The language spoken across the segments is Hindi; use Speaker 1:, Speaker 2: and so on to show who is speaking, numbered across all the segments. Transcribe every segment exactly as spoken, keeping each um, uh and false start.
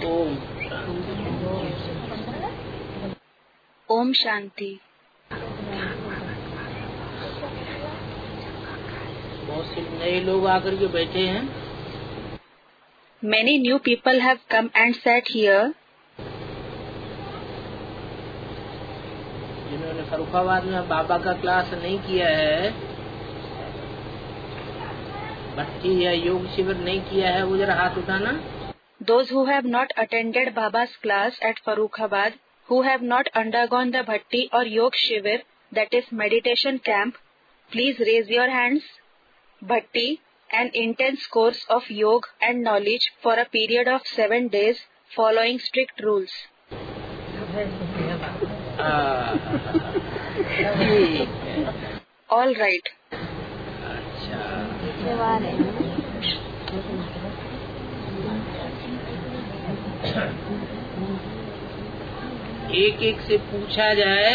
Speaker 1: ओम
Speaker 2: ओम शांति।
Speaker 1: बहुत से नए लोग आकर के बैठे हैं।
Speaker 2: Many new people have come and sat here.
Speaker 1: जिन्होंने फरुखाबाद में बाबा का क्लास नहीं किया है, भट्टी या योग शिविर नहीं किया है, वो जरा हाथ उठाना।
Speaker 2: Those who have not attended Baba's class at Farrukhabad, who have not undergone the Bhatti or Yog Shivir, that is meditation camp, please raise your hands. Bhatti, an intense course of yoga and knowledge for a period of seven days, following strict rules. All right.
Speaker 1: एक एक से पूछा जाए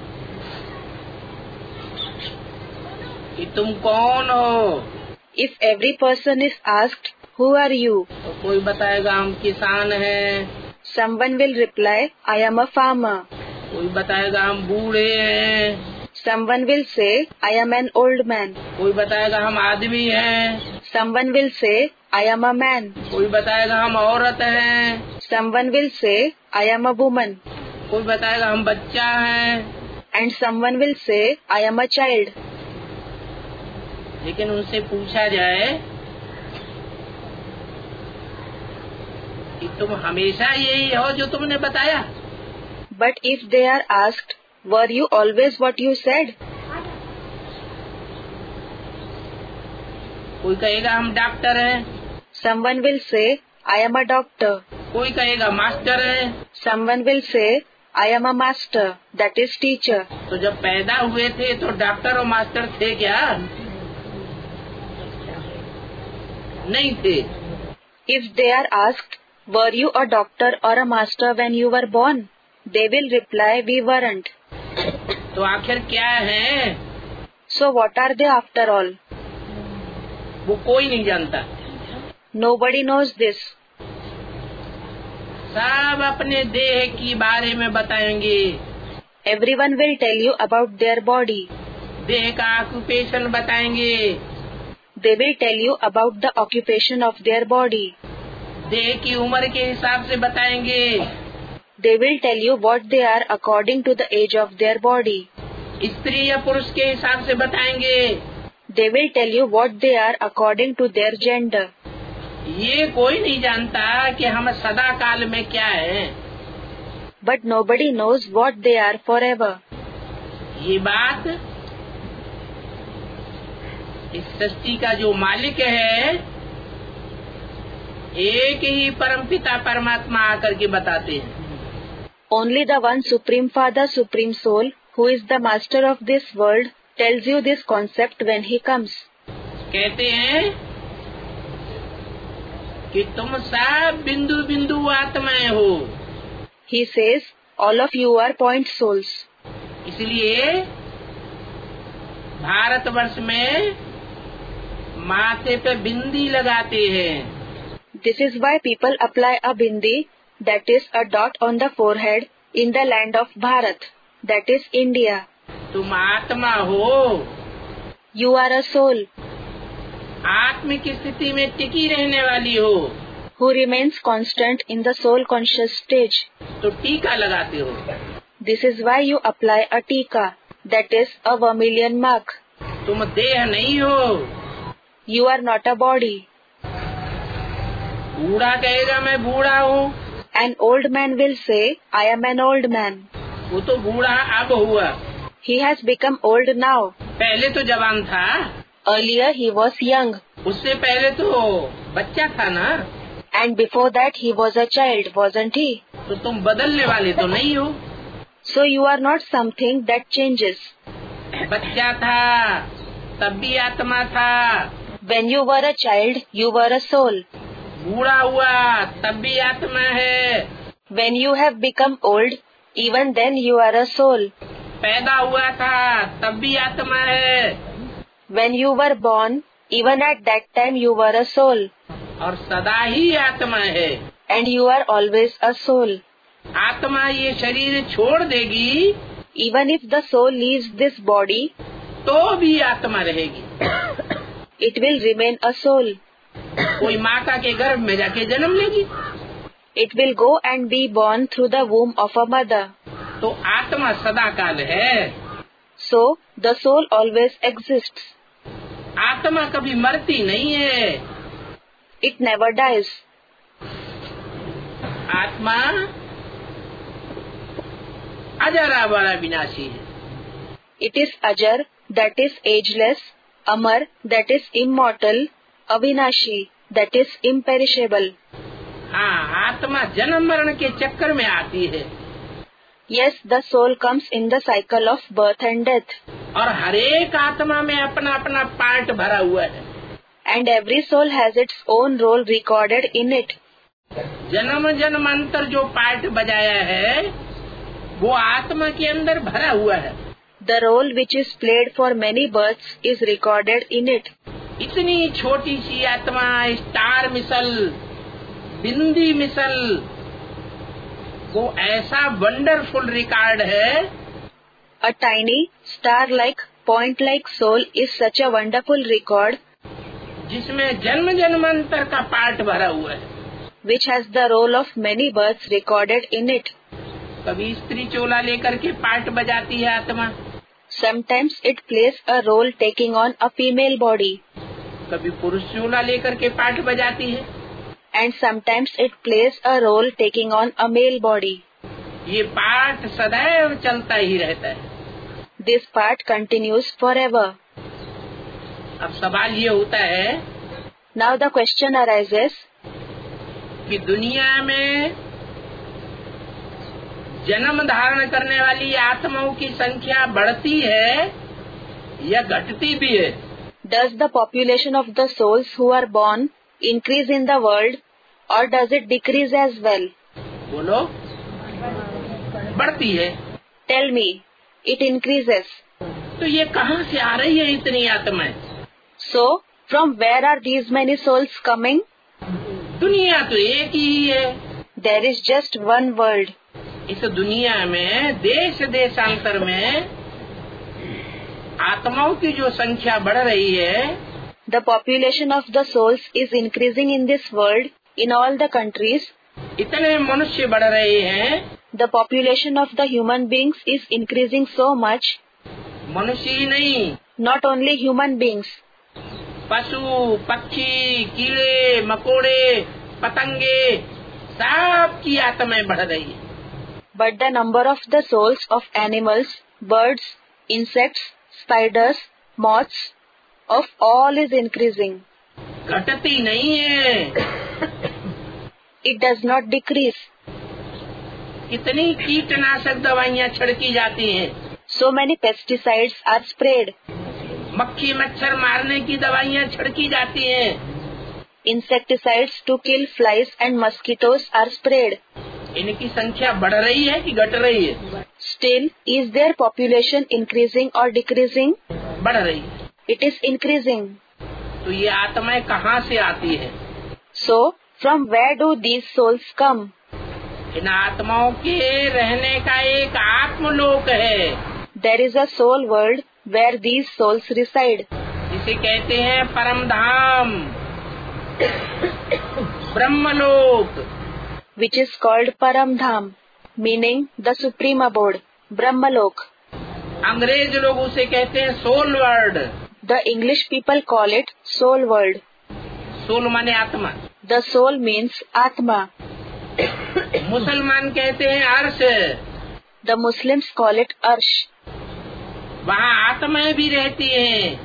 Speaker 1: कि तुम कौन हो।
Speaker 2: If every person is asked, who are you?
Speaker 1: तो कोई बताएगा हम किसान हैं।
Speaker 2: Someone will reply, I am a farmer.
Speaker 1: कोई बताएगा हम बूढ़े हैं।
Speaker 2: Someone will say, I am an old man.
Speaker 1: कोई बताएगा हम आदमी हैं।
Speaker 2: Someone will say, I am a man.
Speaker 1: कोई बताएगा हम औरत हैं।
Speaker 2: Someone will say, I am a woman.
Speaker 1: कोई बताएगा हम बच्चा हैं।
Speaker 2: And someone will say, I am a child.
Speaker 1: लेकिन उनसे पूछा जाए कि तुम हमेशा यही हो जो तुमने बताया।
Speaker 2: But if they are asked, were you always what you said?
Speaker 1: कोई कहेगा हम डॉक्टर हैं।
Speaker 2: Someone will say, I am a doctor.
Speaker 1: कोई कहेगा मास्टर हैं।
Speaker 2: Someone will say, I am a master, that is teacher.
Speaker 1: तो जब पैदा हुए थे तो डॉक्टर और मास्टर थे क्या? नहीं थे।
Speaker 2: If they are asked, were you a doctor or a master when you were born? They will reply, we weren't.
Speaker 1: तो आखिर क्या है?
Speaker 2: So what are they after all?
Speaker 1: वो कोई नहीं जानता।
Speaker 2: Nobody knows this.
Speaker 1: सब अपने देह की बारे में बताएंगे।
Speaker 2: Everyone will tell you about their body.
Speaker 1: देह का ऑक्यूपेशन बताएंगे।
Speaker 2: They will tell you about the occupation of their body.
Speaker 1: देह की उम्र के हिसाब से बताएंगे।
Speaker 2: They will tell you what they are according to the age of their body.
Speaker 1: स्त्री या पुरुष के हिसाब से बताएंगे।
Speaker 2: They will tell you what they are according to their gender.
Speaker 1: ये कोई नहीं जानता कि हम सदा काल में क्या है।
Speaker 2: But nobody knows what they are forever.
Speaker 1: ये बात इस सृष्टि का जो मालिक है, एक ही परमपिता परमात्मा आकर के बताते हैं।
Speaker 2: Only the one Supreme Father, Supreme Soul, who is the master of this world, tells you this concept when he comes.
Speaker 1: कहते हैं कि तुम सब बिंदु बिंदु आत्माएं हो।
Speaker 2: He says, all of you are point souls.
Speaker 1: इसलिए भारतवर्ष में माथे पे बिंदी लगाते हैं।
Speaker 2: This is why people apply a bindi, that is a dot on the forehead, in the land of Bharat, that is India.
Speaker 1: तुम आत्मा हो।
Speaker 2: You are a soul.
Speaker 1: आत्म की स्थिति में टिकी रहने वाली हो।
Speaker 2: Who remains constant in the soul conscious stage.
Speaker 1: तो टीका लगाते हो।
Speaker 2: This is why you apply a tika, that is a vermilion mark.
Speaker 1: तुम देह नहीं हो।
Speaker 2: You are not a body.
Speaker 1: बूढ़ा कहेगा मैं बूढ़ा हूँ।
Speaker 2: An old man will say, I am an old man.
Speaker 1: वो तो बूढ़ा अब हुआ।
Speaker 2: He has become old now.
Speaker 1: पहले तो जवान था।
Speaker 2: Earlier he was young.
Speaker 1: उससे पहले तो बच्चा था ना।
Speaker 2: And before that he was a child, wasn't he?
Speaker 1: तो तुम बदलने वाले तो नहीं हो।
Speaker 2: So you are not something that changes.
Speaker 1: बच्चा था तब भी आत्मा था।
Speaker 2: When you were a child, you were a soul.
Speaker 1: बूढ़ा हुआ तब भी आत्मा है।
Speaker 2: When you have become old, even then you are a soul.
Speaker 1: पैदा हुआ था तब भी आत्मा है।
Speaker 2: When you were born, even at that time you were a soul.
Speaker 1: और सदा ही आत्मा है।
Speaker 2: and you are always a soul.
Speaker 1: आत्मा ये शरीर छोड़ देगी,
Speaker 2: Even if the soul leaves this body,
Speaker 1: तो भी आत्मा रहेगी.
Speaker 2: it will remain a soul.
Speaker 1: कोई माता के गर्भ में जाके जन्म लेगी,
Speaker 2: It will go and be born through the womb of a mother.
Speaker 1: तो आत्मा सदा काल है.
Speaker 2: So, the soul always exists.
Speaker 1: आत्मा कभी मरती नहीं है.
Speaker 2: It never dies.
Speaker 1: आत्मा अजरा बड़ा विनाशी है.
Speaker 2: It is Ajar, that is ageless, Amar, that is immortal, Avinashi, that is imperishable.
Speaker 1: हाँ, आत्मा जन्म मरण के चक्कर में आती है.
Speaker 2: Yes, the soul comes in the cycle of birth and death.
Speaker 1: और हर एक आत्मा में अपना अपना पार्ट भरा हुआ है.
Speaker 2: And every soul has its own role recorded in it.
Speaker 1: जन्म जन्मांतर जो पार्ट बजाया है वो आत्मा के अंदर भरा हुआ है.
Speaker 2: The role which is played for many births is recorded in it.
Speaker 1: इतनी छोटी सी आत्मा, स्टार मिसल, बिंदी मिसल, वो ऐसा वंडरफुल रिकॉर्ड है.
Speaker 2: A tiny, star-like, point-like soul is such a wonderful record,
Speaker 1: जिसमें जन्म जन्मांतर का पार्ट भरा हुआ है.
Speaker 2: which has the role of many births recorded in it.
Speaker 1: कभी स्त्री चोला लेकर के पार्ट बजाती है आत्मा,
Speaker 2: Sometimes it plays a role taking on a female body,
Speaker 1: कभी पुरुष चोला लेकर के पार्ट बजाती है.
Speaker 2: and sometimes it plays a role taking on a male body.
Speaker 1: ये पार्ट सदैव चलता ही रहता है.
Speaker 2: This part continues forever.
Speaker 1: अब सवाल ये होता है
Speaker 2: Now the question arises,
Speaker 1: कि दुनिया में जन्म धारण करने वाली आत्माओं की संख्या बढ़ती है या घटती भी है?
Speaker 2: does the population of the souls who are born increase in the world, or does it decrease as well?
Speaker 1: बोलो. बढ़ती है.
Speaker 2: Tell me, it increases.
Speaker 1: तो ये कहाँ से आ रही है इतनी आत्माएं?
Speaker 2: So, from where are these many souls coming?
Speaker 1: दुनिया तो एक ही है.
Speaker 2: There is just one world.
Speaker 1: इस दुनिया में देश देशांतर में आत्माओं की जो संख्या बढ़ रही है,
Speaker 2: The population of the souls is increasing in this world, in all the countries.
Speaker 1: इतने मनुष्य बढ़ रहे हैं.
Speaker 2: The population of the human beings is increasing so much.
Speaker 1: मनुष्य ही नहीं,
Speaker 2: Not only human beings,
Speaker 1: पशु, पक्षी, कीड़े, मकोड़े, पतंगे, सब की आत्माएं बढ़ रही है.
Speaker 2: but the number of the souls of animals, birds, insects, spiders, moths, of all is increasing.
Speaker 1: घटती नहीं है.
Speaker 2: It does not decrease.
Speaker 1: कितनी कीटनाशक दवाइयाँ छिड़की जाती हैं.
Speaker 2: So many pesticides are sprayed.
Speaker 1: मक्खी मच्छर मारने की दवाइयाँ छिड़की जाती हैं.
Speaker 2: Insecticides to kill flies and mosquitoes are sprayed.
Speaker 1: इनकी संख्या बढ़ रही है कि घट रही है?
Speaker 2: Still, is their population increasing or decreasing?
Speaker 1: बढ़ रही है.
Speaker 2: It is increasing.
Speaker 1: तो ये आत्माएं कहाँ से आती है?
Speaker 2: So, from where do these souls come?
Speaker 1: इन आत्माओं के रहने का एक आत्मलोक है.
Speaker 2: There is a soul world where these souls reside,
Speaker 1: जिसे कहते हैं परम धाम, ब्रह्मलोक.
Speaker 2: which is called Paramdham, meaning the supreme abode, Brahmalok.
Speaker 1: अंग्रेज लोग उसे कहते हैं soul world.
Speaker 2: The English people call it soul world.
Speaker 1: Soul माने आत्मा.
Speaker 2: The soul means Atma.
Speaker 1: मुसलमान कहते हैं अर्श.
Speaker 2: The Muslims call it Arsh.
Speaker 1: वहाँ आत्माएं भी रहती हैं.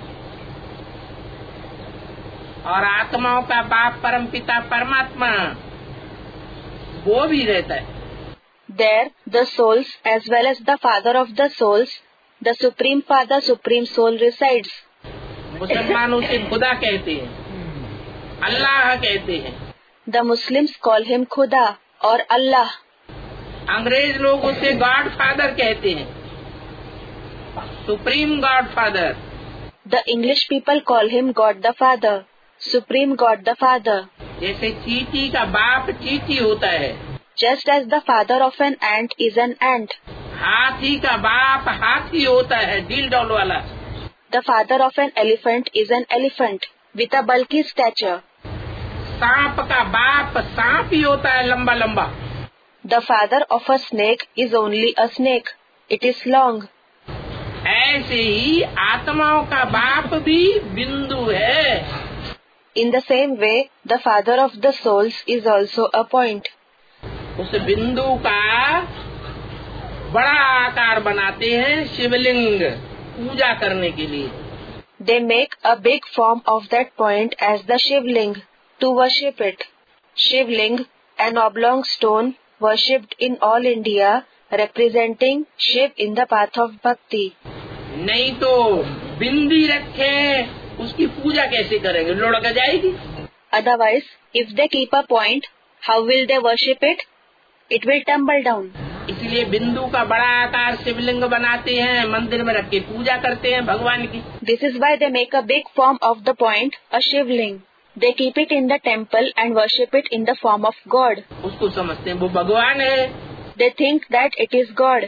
Speaker 1: और आत्माओं का बाप परम पिता परमात्मा वो भी रहता है.
Speaker 2: There, the souls as well as the father of the souls, the supreme father, supreme soul resides.
Speaker 1: मुसलमान उसे खुदा कहते हैं, अल्लाह कहते हैं.
Speaker 2: The Muslims call him Khuda or Allah.
Speaker 1: अंग्रेज लोग उसे गॉड फादर कहते हैं, supreme God father.
Speaker 2: The English people call him God the Father, Supreme God the Father.
Speaker 1: जैसे चींटी का बाप चींटी होता है,
Speaker 2: just as the father of an ant is an ant.
Speaker 1: हाथी का बाप हाथी होता है, डील डॉल वाला।
Speaker 2: The father of an elephant is an elephant with a bulky stature.
Speaker 1: सांप का बाप सांप ही होता है, लंबा लंबा।
Speaker 2: The father of a snake is only a snake. It is long.
Speaker 1: ऐसे ही आत्माओं का बाप भी बिंदु है।
Speaker 2: In the same way, the father of the souls is also a point.
Speaker 1: उस बिंदु का बड़ा आकार बनाते हैं शिवलिंग पूजा करने के लिए।
Speaker 2: They make a big form of that point as the Shivling to worship it. Shivling, an oblong stone worshipped in all India, representing Shiv in the path of bhakti.
Speaker 1: नहीं तो बिंदी रखे, उसकी पूजा कैसे करेंगे, लुढ़क जाएगी।
Speaker 2: Otherwise, if they keep a point, how will they worship it? It will tumble down.
Speaker 1: इसलिए बिंदु का बड़ा आकार शिवलिंग बनाते हैं, मंदिर में रख के पूजा करते हैं भगवान की।
Speaker 2: This is why they make a big form of the point, a Shivling. They keep it in the temple and worship it in the form of God.
Speaker 1: उसको समझते हैं वो भगवान है।
Speaker 2: They think that it is God.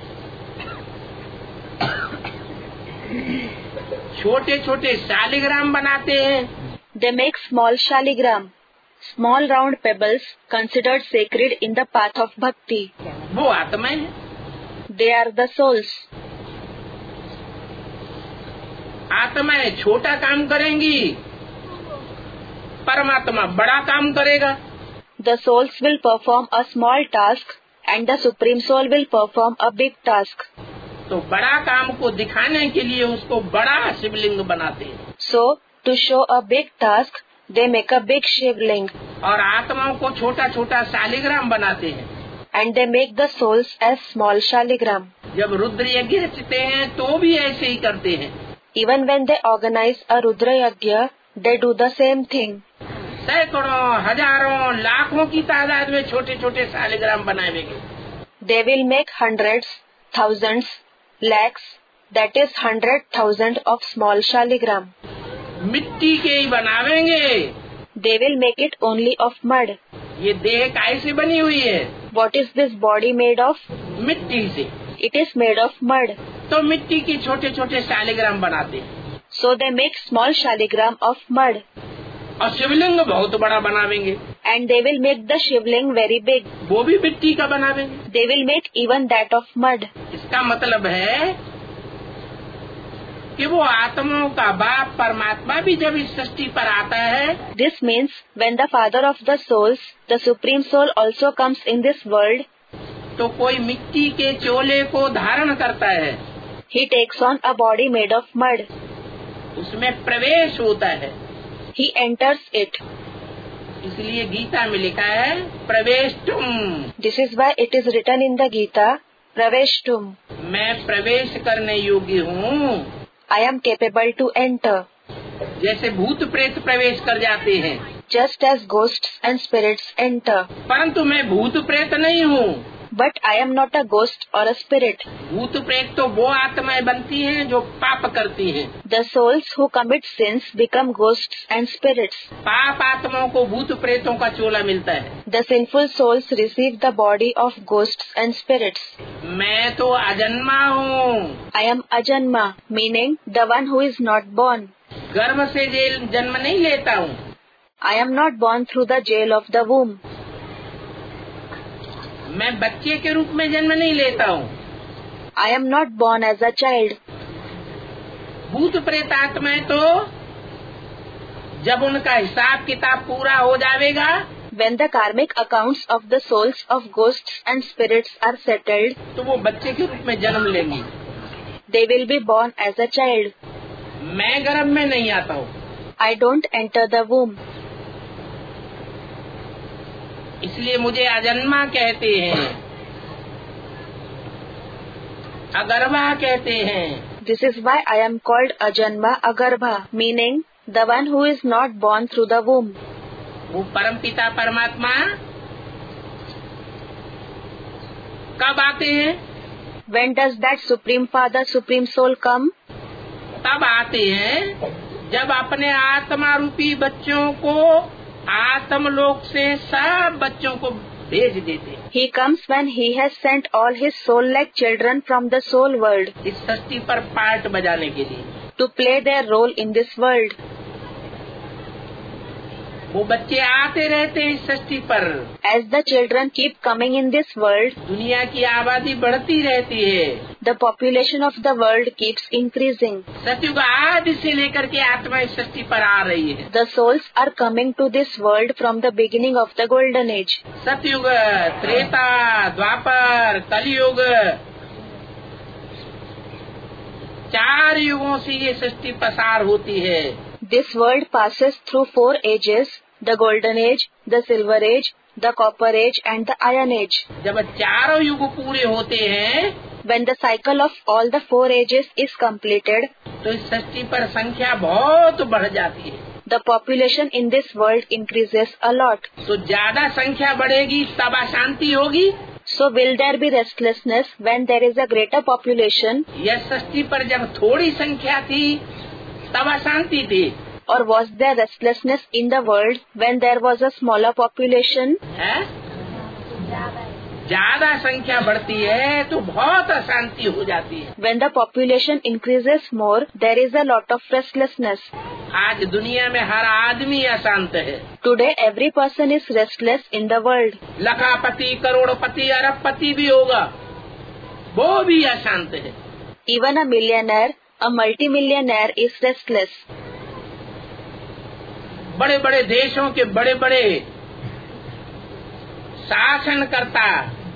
Speaker 1: छोटे छोटे शालिग्राम बनाते हैं।
Speaker 2: They make small shaligram, small round pebbles considered sacred in the path of bhakti.
Speaker 1: वो आत्माएं हैं।
Speaker 2: They are the souls.
Speaker 1: आत्माएं छोटा काम करेंगी, परमात्मा बड़ा काम करेगा।
Speaker 2: The souls will perform a small task and the Supreme Soul will perform a big task.
Speaker 1: तो बड़ा काम को दिखाने के लिए उसको बड़ा शिवलिंग बनाते हैं।
Speaker 2: So, to show a big task, they make a big Shivling.
Speaker 1: और आत्माओं को छोटा छोटा शालिग्राम बनाते हैं।
Speaker 2: And they make the souls as small shaligram.
Speaker 1: जब रुद्र यज्ञ रचते हैं तो भी ऐसे ही करते हैं।
Speaker 2: Even when they organize a Rudra Yajna, they do the same thing.
Speaker 1: सैकड़ों, हजारों, लाखों की तादाद में छोटे छोटे शालिग्राम बनाएंगे।
Speaker 2: They will make hundreds, thousands, lakhs, that is hundred thousand of small shaligram.
Speaker 1: मिट्टी के ही बनावेंगे।
Speaker 2: They will make it only of mud.
Speaker 1: ये देह कैसे बनी हुई है?
Speaker 2: What is this body made of?
Speaker 1: मिट्टी से।
Speaker 2: It is made of mud.
Speaker 1: तो मिट्टी के छोटे छोटे शालिग्राम बनाते हैं।
Speaker 2: So they make small shaligram of mud.
Speaker 1: और शिवलिंग बहुत बड़ा बनावेंगे।
Speaker 2: And they will make the Shivling very big.
Speaker 1: वो भी मिट्टी का बनावेंगे।
Speaker 2: They will make even that of mud.
Speaker 1: इसका मतलब है कि वो आत्माओं का बाप परमात्मा भी जब इस सृष्टि पर आता है,
Speaker 2: This means when the father of the souls, the Supreme Soul also comes in this world,
Speaker 1: तो कोई मिट्टी के चोले को धारण करता है।
Speaker 2: he takes on a body made of mud.
Speaker 1: उसमें प्रवेश होता है।
Speaker 2: He enters it.
Speaker 1: इसलिए गीता में लिखा है प्रवेष्टुम।
Speaker 2: This is why it is written in the Gita, Praveshtum.
Speaker 1: मैं प्रवेश करने योग्य हूँ।
Speaker 2: I am capable to enter.
Speaker 1: जैसे भूत प्रेत प्रवेश कर जाते हैं,
Speaker 2: Just as ghosts and spirits enter.
Speaker 1: परंतु मैं भूत प्रेत नहीं हूँ।
Speaker 2: But I am not a ghost or a spirit.
Speaker 1: भूत प्रेत तो वो आत्माएं बनती हैं जो पाप करती हैं।
Speaker 2: The souls who commit sins become ghosts and spirits.
Speaker 1: पाप आत्माओं को भूत प्रेतों का चोला मिलता है।
Speaker 2: The sinful souls receive the body of ghosts and spirits.
Speaker 1: मैं तो अजन्मा हूँ।
Speaker 2: I am Ajanma, meaning the one who is not born.
Speaker 1: गर्भ से जेल जन्म नहीं लेता हूँ।
Speaker 2: I am not born through the jail of the womb.
Speaker 1: मैं बच्चे के रूप में जन्म नहीं लेता हूँ।
Speaker 2: I am not born as a child.
Speaker 1: भूत प्रेत आत्माएं तो जब उनका हिसाब किताब पूरा हो जाएगा,
Speaker 2: When the karmic accounts of the souls of ghosts and spirits are settled,
Speaker 1: तो वो बच्चे के रूप में जन्म लेंगी।
Speaker 2: they will be born as a child.
Speaker 1: मैं गर्भ में नहीं आता हूँ।
Speaker 2: I don't enter the womb.
Speaker 1: इसलिए मुझे अजन्मा कहते हैं, अगर्भा कहते हैं।
Speaker 2: This is why I am called Ajanma Agarbha, meaning the one who is not born through the womb.
Speaker 1: वो परम पिता परमात्मा कब आते हैं?
Speaker 2: When does that Supreme Father, Supreme Soul come?
Speaker 1: तब आते हैं जब अपने आत्मा रूपी बच्चों को आत्मलोक से सब बच्चों को भेज देते हैं।
Speaker 2: He comes when he has sent all his soul-like children from the soul world
Speaker 1: इस सृष्टि पर पार्ट बजाने के लिए,
Speaker 2: to play their role in this world.
Speaker 1: वो बच्चे आते रहते हैं इस सृष्टि पर।
Speaker 2: As the children keep coming in this world,
Speaker 1: दुनिया की आबादी बढ़ती रहती है।
Speaker 2: the population of the world keeps increasing.
Speaker 1: सतयुग आदि से लेकर के आत्मा इस सृष्टि पर आ रही है।
Speaker 2: The souls are coming to this world from the beginning of the golden age.
Speaker 1: सतयुग, त्रेता, द्वापर, कलयुग, चार युगों से ये सृष्टि पसार होती है।
Speaker 2: This world passes through four ages: the golden age, the silver age, the copper age and the iron age.
Speaker 1: जब चारों युग पूरे होते हैं,
Speaker 2: When the cycle of all the four ages is completed,
Speaker 1: तो इस सृष्टि पर संख्या बहुत बढ़ जाती है।
Speaker 2: the population in this world increases a lot.
Speaker 1: तो ज्यादा संख्या बढ़ेगी तब अशांति होगी।
Speaker 2: So will there be restlessness when there is a greater population,
Speaker 1: यह सृष्टि पर जब थोड़ी संख्या थी तब अशांति थी।
Speaker 2: or was there restlessness in the world when there was a smaller population?
Speaker 1: है? ज्यादा संख्या बढ़ती है तो बहुत अशांति हो जाती है।
Speaker 2: When the population increases more, there is a lot of restlessness.
Speaker 1: आज दुनिया में हर आदमी अशांत है।
Speaker 2: Today every person is restless in the world.
Speaker 1: लखापति, करोड़पति, अरबपति भी होगा, वो भी अशांत है।
Speaker 2: Even a millionaire, a multimillionaire is restless.
Speaker 1: बड़े बड़े देशों के बड़े बड़े शासनकर्ता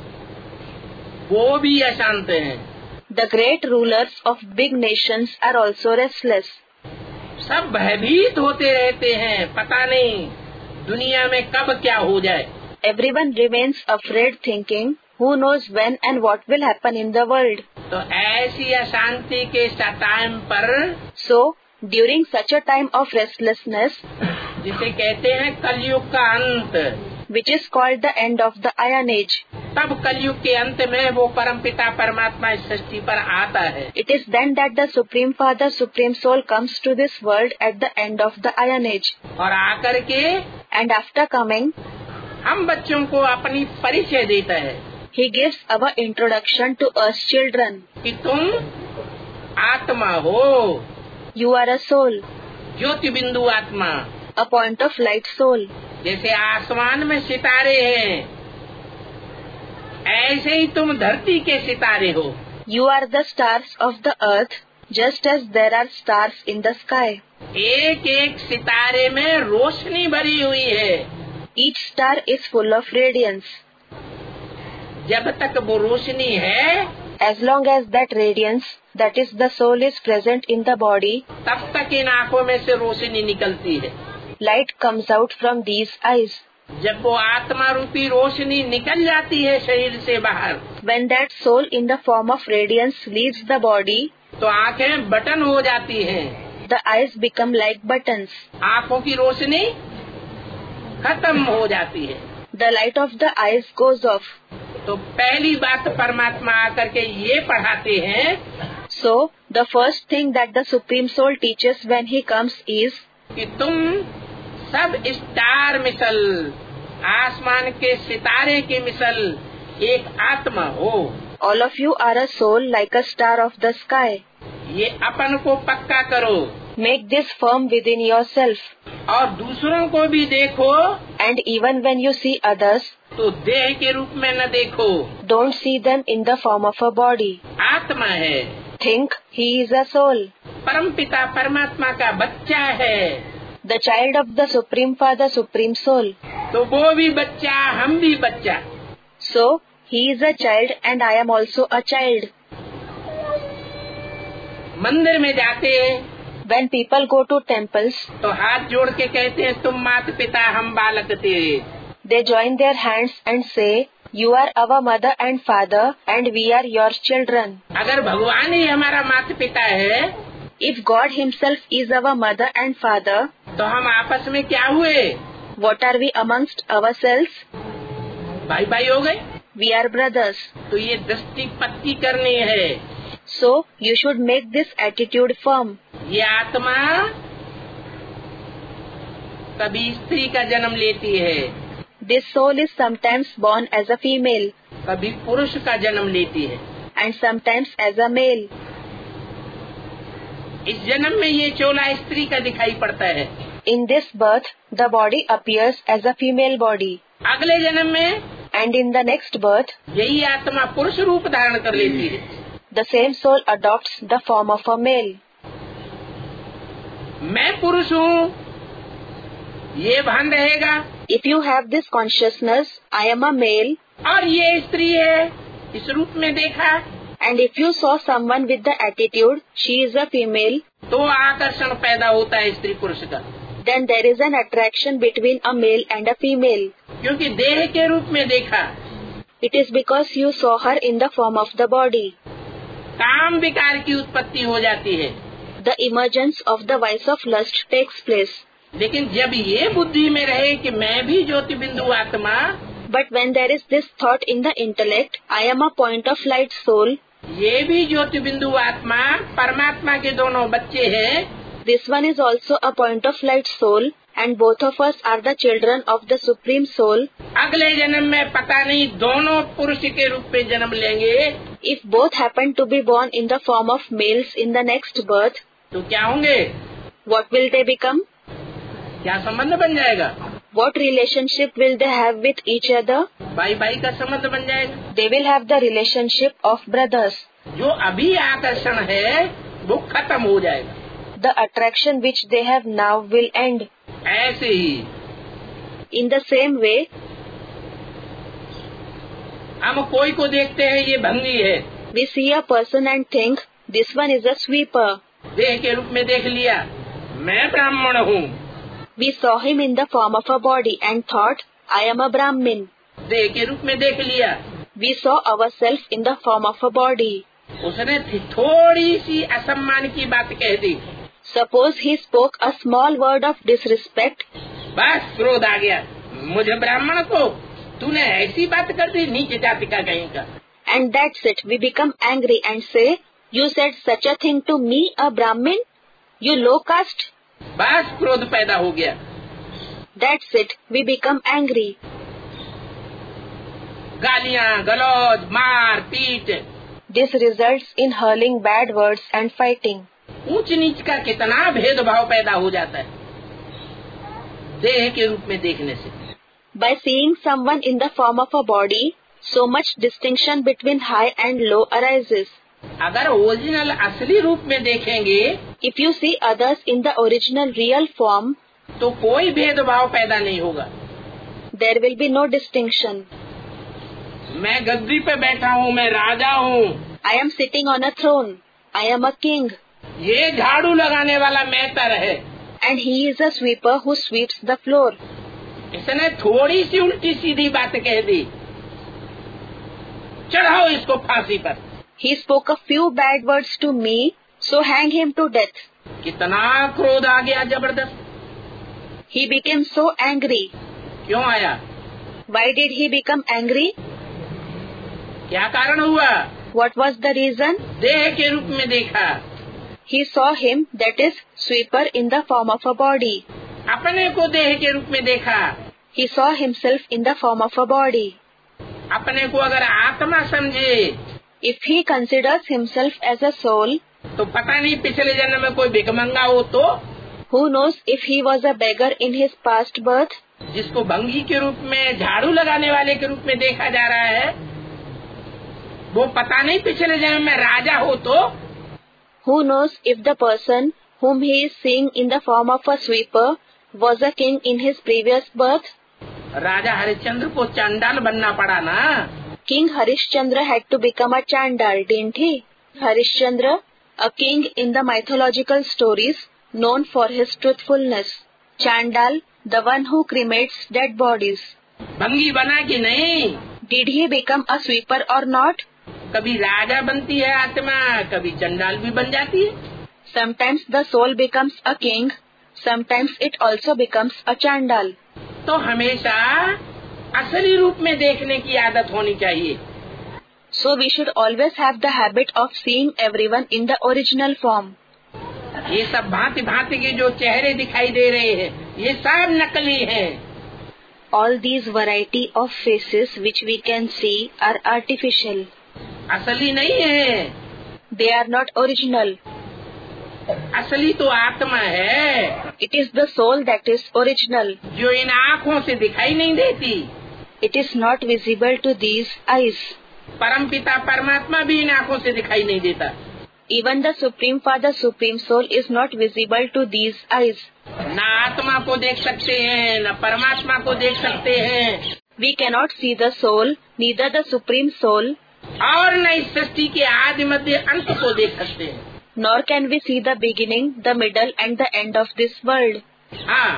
Speaker 1: वो भी अशांत हैं।
Speaker 2: The great rulers of big nations are also restless.
Speaker 1: सब भयभीत होते रहते हैं, पता नहीं दुनिया में कब क्या हो जाए।
Speaker 2: Everyone remains afraid, thinking, who knows when and what will happen in the world.
Speaker 1: तो ऐसी अशांति के टाइम पर,
Speaker 2: So, during such a time of restlessness,
Speaker 1: जिसे कहते हैं कलयुग का अंत,
Speaker 2: which is called the end of the Iron Age,
Speaker 1: तब कलयुग के अंत में वो परमपिता परमात्मा इस सृष्टि पर आता है।
Speaker 2: it is then that the Supreme Father, Supreme Soul comes to this world at the end of the Iron Age.
Speaker 1: और आकर के
Speaker 2: And after coming,
Speaker 1: हम बच्चों को अपनी परिचय देता है
Speaker 2: He gives our introduction to us children.
Speaker 1: कि तुम आत्मा हो,
Speaker 2: You are a soul,
Speaker 1: ज्योति बिंदु आत्मा।
Speaker 2: a point of light soul.
Speaker 1: जैसे आसमान में सितारे हैं, ऐसे ही तुम धरती के सितारे हो।
Speaker 2: You are the stars of the earth, just as there are stars in the sky.
Speaker 1: एक एक सितारे में रोशनी भरी हुई है।
Speaker 2: Each star is full of radiance.
Speaker 1: जब तक वो रोशनी है,
Speaker 2: As long as that radiance, that is the soul, is present in the body,
Speaker 1: तब तक इन आँखों में से रोशनी निकलती है।
Speaker 2: light comes out from these eyes.
Speaker 1: जब वो आत्मा रूपी रोशनी निकल जाती है शरीर से बाहर,
Speaker 2: When that soul in the form of radiance leaves the body,
Speaker 1: तो आँखें बटन हो जाती हैं।
Speaker 2: the eyes become like buttons.
Speaker 1: आँखों की रोशनी खत्म हो जाती है।
Speaker 2: The light of the eyes goes off.
Speaker 1: तो पहली बात परमात्मा आकर के ये पढ़ाते हैं
Speaker 2: So, the first thing that the Supreme Soul teaches when he comes is,
Speaker 1: कि तुम सब स्टार मिसल, आसमान के सितारे की मिसल एक आत्मा हो।
Speaker 2: all of you are a soul like a star of the sky.
Speaker 1: ये अपन को पक्का करो
Speaker 2: Make this firm within yourself.
Speaker 1: और दूसरों को भी देखो,
Speaker 2: And even when you see others,
Speaker 1: तो देह के रूप में न देखो।
Speaker 2: don't see them in the form of a body.
Speaker 1: आत्मा है,
Speaker 2: Think he is a soul,
Speaker 1: परमपिता परमात्मा का बच्चा है।
Speaker 2: the child of the Supreme Father, Supreme Soul.
Speaker 1: तो वो भी बच्चा, हम भी बच्चा।
Speaker 2: So, he is a child and I am also a child.
Speaker 1: मंदिर में जाते
Speaker 2: When people go to temples,
Speaker 1: तो हाथ जोड़ के कहते हैं तुम माता पिता हम बालक तेरे।
Speaker 2: they join their hands and say, you are our mother and father and we are your children.
Speaker 1: अगर भगवान ही हमारा माता पिता है,
Speaker 2: If God himself is our mother and father,
Speaker 1: तो हम आपस में क्या हुए?
Speaker 2: what are we amongst ourselves?
Speaker 1: भाई भाई हो गए।
Speaker 2: We are brothers.
Speaker 1: तो ये दृष्टि पक्की करनी है।
Speaker 2: So, you should make this attitude firm.
Speaker 1: ये आत्मा कभी स्त्री का जन्म लेती है,
Speaker 2: This soul is sometimes born as a female
Speaker 1: कभी पुरुष का जन्म लेती है।
Speaker 2: and sometimes as a male.
Speaker 1: इस जन्म में ये चोला स्त्री का दिखाई पड़ता है,
Speaker 2: In this birth, the body appears as a female body,
Speaker 1: अगले जन्म में
Speaker 2: and in the next birth,
Speaker 1: यही आत्मा पुरुष रूप धारण कर लेती है।
Speaker 2: the same soul adopts the form of a male.
Speaker 1: मैं पुरुष हूँ, ये भान रहेगा,
Speaker 2: If you have this consciousness, I am a male,
Speaker 1: और ये स्त्री है, इस रूप में देखा,
Speaker 2: and if you saw someone with the attitude, she is a female,
Speaker 1: तो आकर्षण पैदा होता है स्त्री पुरुष का,
Speaker 2: then there is an attraction between a male and a female.
Speaker 1: क्योंकि देह के रूप में देखा।
Speaker 2: It is because you saw her in the form of the body.
Speaker 1: काम विकार की उत्पत्ति हो जाती है,
Speaker 2: The emergence of the vice of lust takes place.
Speaker 1: लेकिन जब ये बुद्धि में रहे कि मैं भी ज्योति बिंदु आत्मा,
Speaker 2: But when there is this thought in the intellect, I am a point of light soul,
Speaker 1: ये भी ज्योति बिंदु आत्मा परमात्मा के दोनों बच्चे हैं,
Speaker 2: this one is also a point of light soul, and both of us are the children of the Supreme Soul.
Speaker 1: अगले जन्म में पता नहीं दोनों पुरुष के रूप में जन्म लेंगे,
Speaker 2: If both happen to be born in the form of males in the next birth,
Speaker 1: तो क्या होंगे?
Speaker 2: what will they become?
Speaker 1: क्या संबंध बन जाएगा?
Speaker 2: What relationship will they have with each other?
Speaker 1: भाई भाई का संबंध बन जाएगा।
Speaker 2: They will have the relationship of brothers.
Speaker 1: जो अभी आकर्षण है वो खत्म हो जाएगा।
Speaker 2: The attraction which they have now will end.
Speaker 1: ऐसे ही
Speaker 2: In the same way,
Speaker 1: हम कोई को देखते हैं, ये भंगी है,
Speaker 2: we see a person and think, this one is a sweeper.
Speaker 1: देह के रूप में देख लिया, मैं ब्राह्मण हूँ।
Speaker 2: We saw him in the form of a body and thought, I am a Brahmin.
Speaker 1: देह के रूप में देख लिया,
Speaker 2: We saw ourselves in the form of a body.
Speaker 1: उसने थोड़ी सी असम्मान की बात कह दी,
Speaker 2: Suppose he spoke a small word of disrespect,
Speaker 1: बस क्रोध आ गया, मुझे ब्राह्मण को तूने ऐसी बात कर दी, नीचे जाति का कहीं का।
Speaker 2: and that's it. We become angry and say, you said such a thing to me, a Brahmin? You low caste?
Speaker 1: बस क्रोध पैदा हो गया।
Speaker 2: That's it. We become angry.
Speaker 1: गालियाँ, गलौज, मार पीट,
Speaker 2: This results in hurling bad words and fighting.
Speaker 1: ऊंच नीच का कितना भेदभाव पैदा हो जाता है देह के रूप में देखने से।
Speaker 2: By seeing someone in the form of a body, so much distinction between high and low arises.
Speaker 1: अगर ओरिजिनल असली रूप में देखेंगे
Speaker 2: If you see others in the original real form,
Speaker 1: तो कोई भेदभाव पैदा नहीं होगा।
Speaker 2: there will be no distinction.
Speaker 1: मैं गद्दी पे बैठा हूँ, मैं राजा हूँ,
Speaker 2: I am sitting on a throne. I am a king.
Speaker 1: ये झाड़ू लगाने वाला मेहतर है,
Speaker 2: And he is a sweeper who sweeps the floor.
Speaker 1: इसने थोड़ी सी उल्टी सीधी बात कह दी, चढ़ाओ इसको फांसी पर।
Speaker 2: He spoke a few bad words to me, so hang him to death.
Speaker 1: कितना क्रोध आ गया जबरदस्त।
Speaker 2: He became so angry.
Speaker 1: क्यों आया?
Speaker 2: Why did he become angry?
Speaker 1: क्या कारण हुआ?
Speaker 2: What was the reason?
Speaker 1: देह के रूप में देखा,
Speaker 2: He saw him, that is, sweeper in the form of a body.
Speaker 1: अपने को देह के रूप में देखा,
Speaker 2: He saw himself in the form of a body.
Speaker 1: अपने को अगर आत्मा समझे
Speaker 2: If he considers himself as a soul,
Speaker 1: तो पता नहीं पिछले जन्म में कोई भिखमंगा हो तो,
Speaker 2: who knows if he was a beggar in his past birth?
Speaker 1: जिसको भंगी के रूप में, झाड़ू लगाने वाले के रूप में देखा जा रहा है, वो पता नहीं पिछले जन्म में राजा हो तो।
Speaker 2: Who knows if the person whom he is seeing in the form of a sweeper was a king in his previous birth?
Speaker 1: राजा हरिश्चंद्र को चांडाल बनना पड़ा ना।
Speaker 2: King Harishchandra had to become a Chandal, didn't he? Harishchandra, a king in the mythological stories, known for his truthfulness. Chandal, the one who cremates dead bodies.
Speaker 1: भंगी बना कि नहीं?
Speaker 2: Did he become a sweeper or not?
Speaker 1: कभी राजा बनती है आत्मा, कभी चंडाल भी बन जाती है।
Speaker 2: Sometimes the soul becomes a king, sometimes it also becomes a Chandal.
Speaker 1: तो हमेशा असली रूप में देखने की आदत होनी चाहिए।
Speaker 2: So we should always have the habit of seeing everyone in the original form.
Speaker 1: ये सब भांति भांति के जो चेहरे दिखाई दे रहे हैं, ये सब नकली हैं।
Speaker 2: All these variety of faces which we can see are artificial.
Speaker 1: असली नहीं है।
Speaker 2: They are not original.
Speaker 1: असली तो आत्मा है।
Speaker 2: It is the soul that is original.
Speaker 1: जो इन आँखों से दिखाई नहीं देती।
Speaker 2: It is not visible to these eyes.
Speaker 1: परमपिता परमात्मा भी इन आँखों से दिखाई नहीं देता।
Speaker 2: Even the Supreme Father, Supreme Soul is not visible to these eyes.
Speaker 1: न आत्मा को देख सकते हैं, न परमात्मा को देख सकते हैं।
Speaker 2: We cannot see the soul, neither the Supreme Soul,
Speaker 1: और न इस सृष्टि के आदि मध्य अंत को देख सकते हैं।
Speaker 2: nor can we see the beginning, the middle and the end of this world.
Speaker 1: हाँ,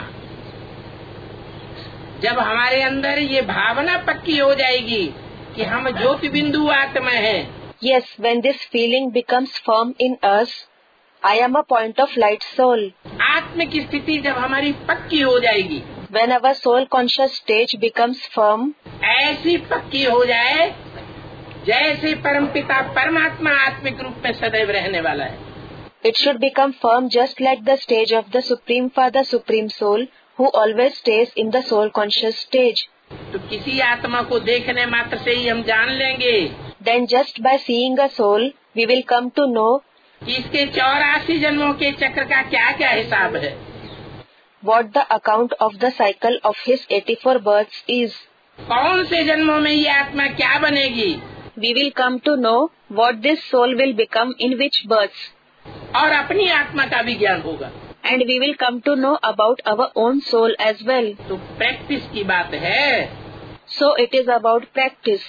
Speaker 1: जब हमारे अंदर ये भावना पक्की हो जाएगी कि हम ज्योति बिंदु आत्मा है।
Speaker 2: Yes, when this feeling becomes firm in us, I am a point of light soul.
Speaker 1: आत्म की स्थिति जब हमारी पक्की हो जाएगी,
Speaker 2: When our soul conscious stage becomes firm,
Speaker 1: ऐसी पक्की हो जाए जैसे परमपिता परमात्मा आत्मिक रूप में सदैव रहने वाला है।
Speaker 2: it should become firm just like the stage of the Supreme Father, Supreme Soul, who always stays in the soul conscious stage.
Speaker 1: तो किसी आत्मा को देखने मात्र से ही हम जान लेंगे
Speaker 2: Then just by seeing a soul, we will come to know
Speaker 1: कि इसके चौरासी जन्मों के चक्र का क्या क्या हिसाब है।
Speaker 2: what the account of the cycle of his eighty-four births is.
Speaker 1: कौन से जन्मों में ये आत्मा क्या बनेगी,
Speaker 2: We will come to know what this soul will become in which births.
Speaker 1: और अपनी आत्मा का भी ज्ञान होगा।
Speaker 2: And we will come to know about our own soul as well.
Speaker 1: तो प्रैक्टिस की बात है।
Speaker 2: So it is about practice.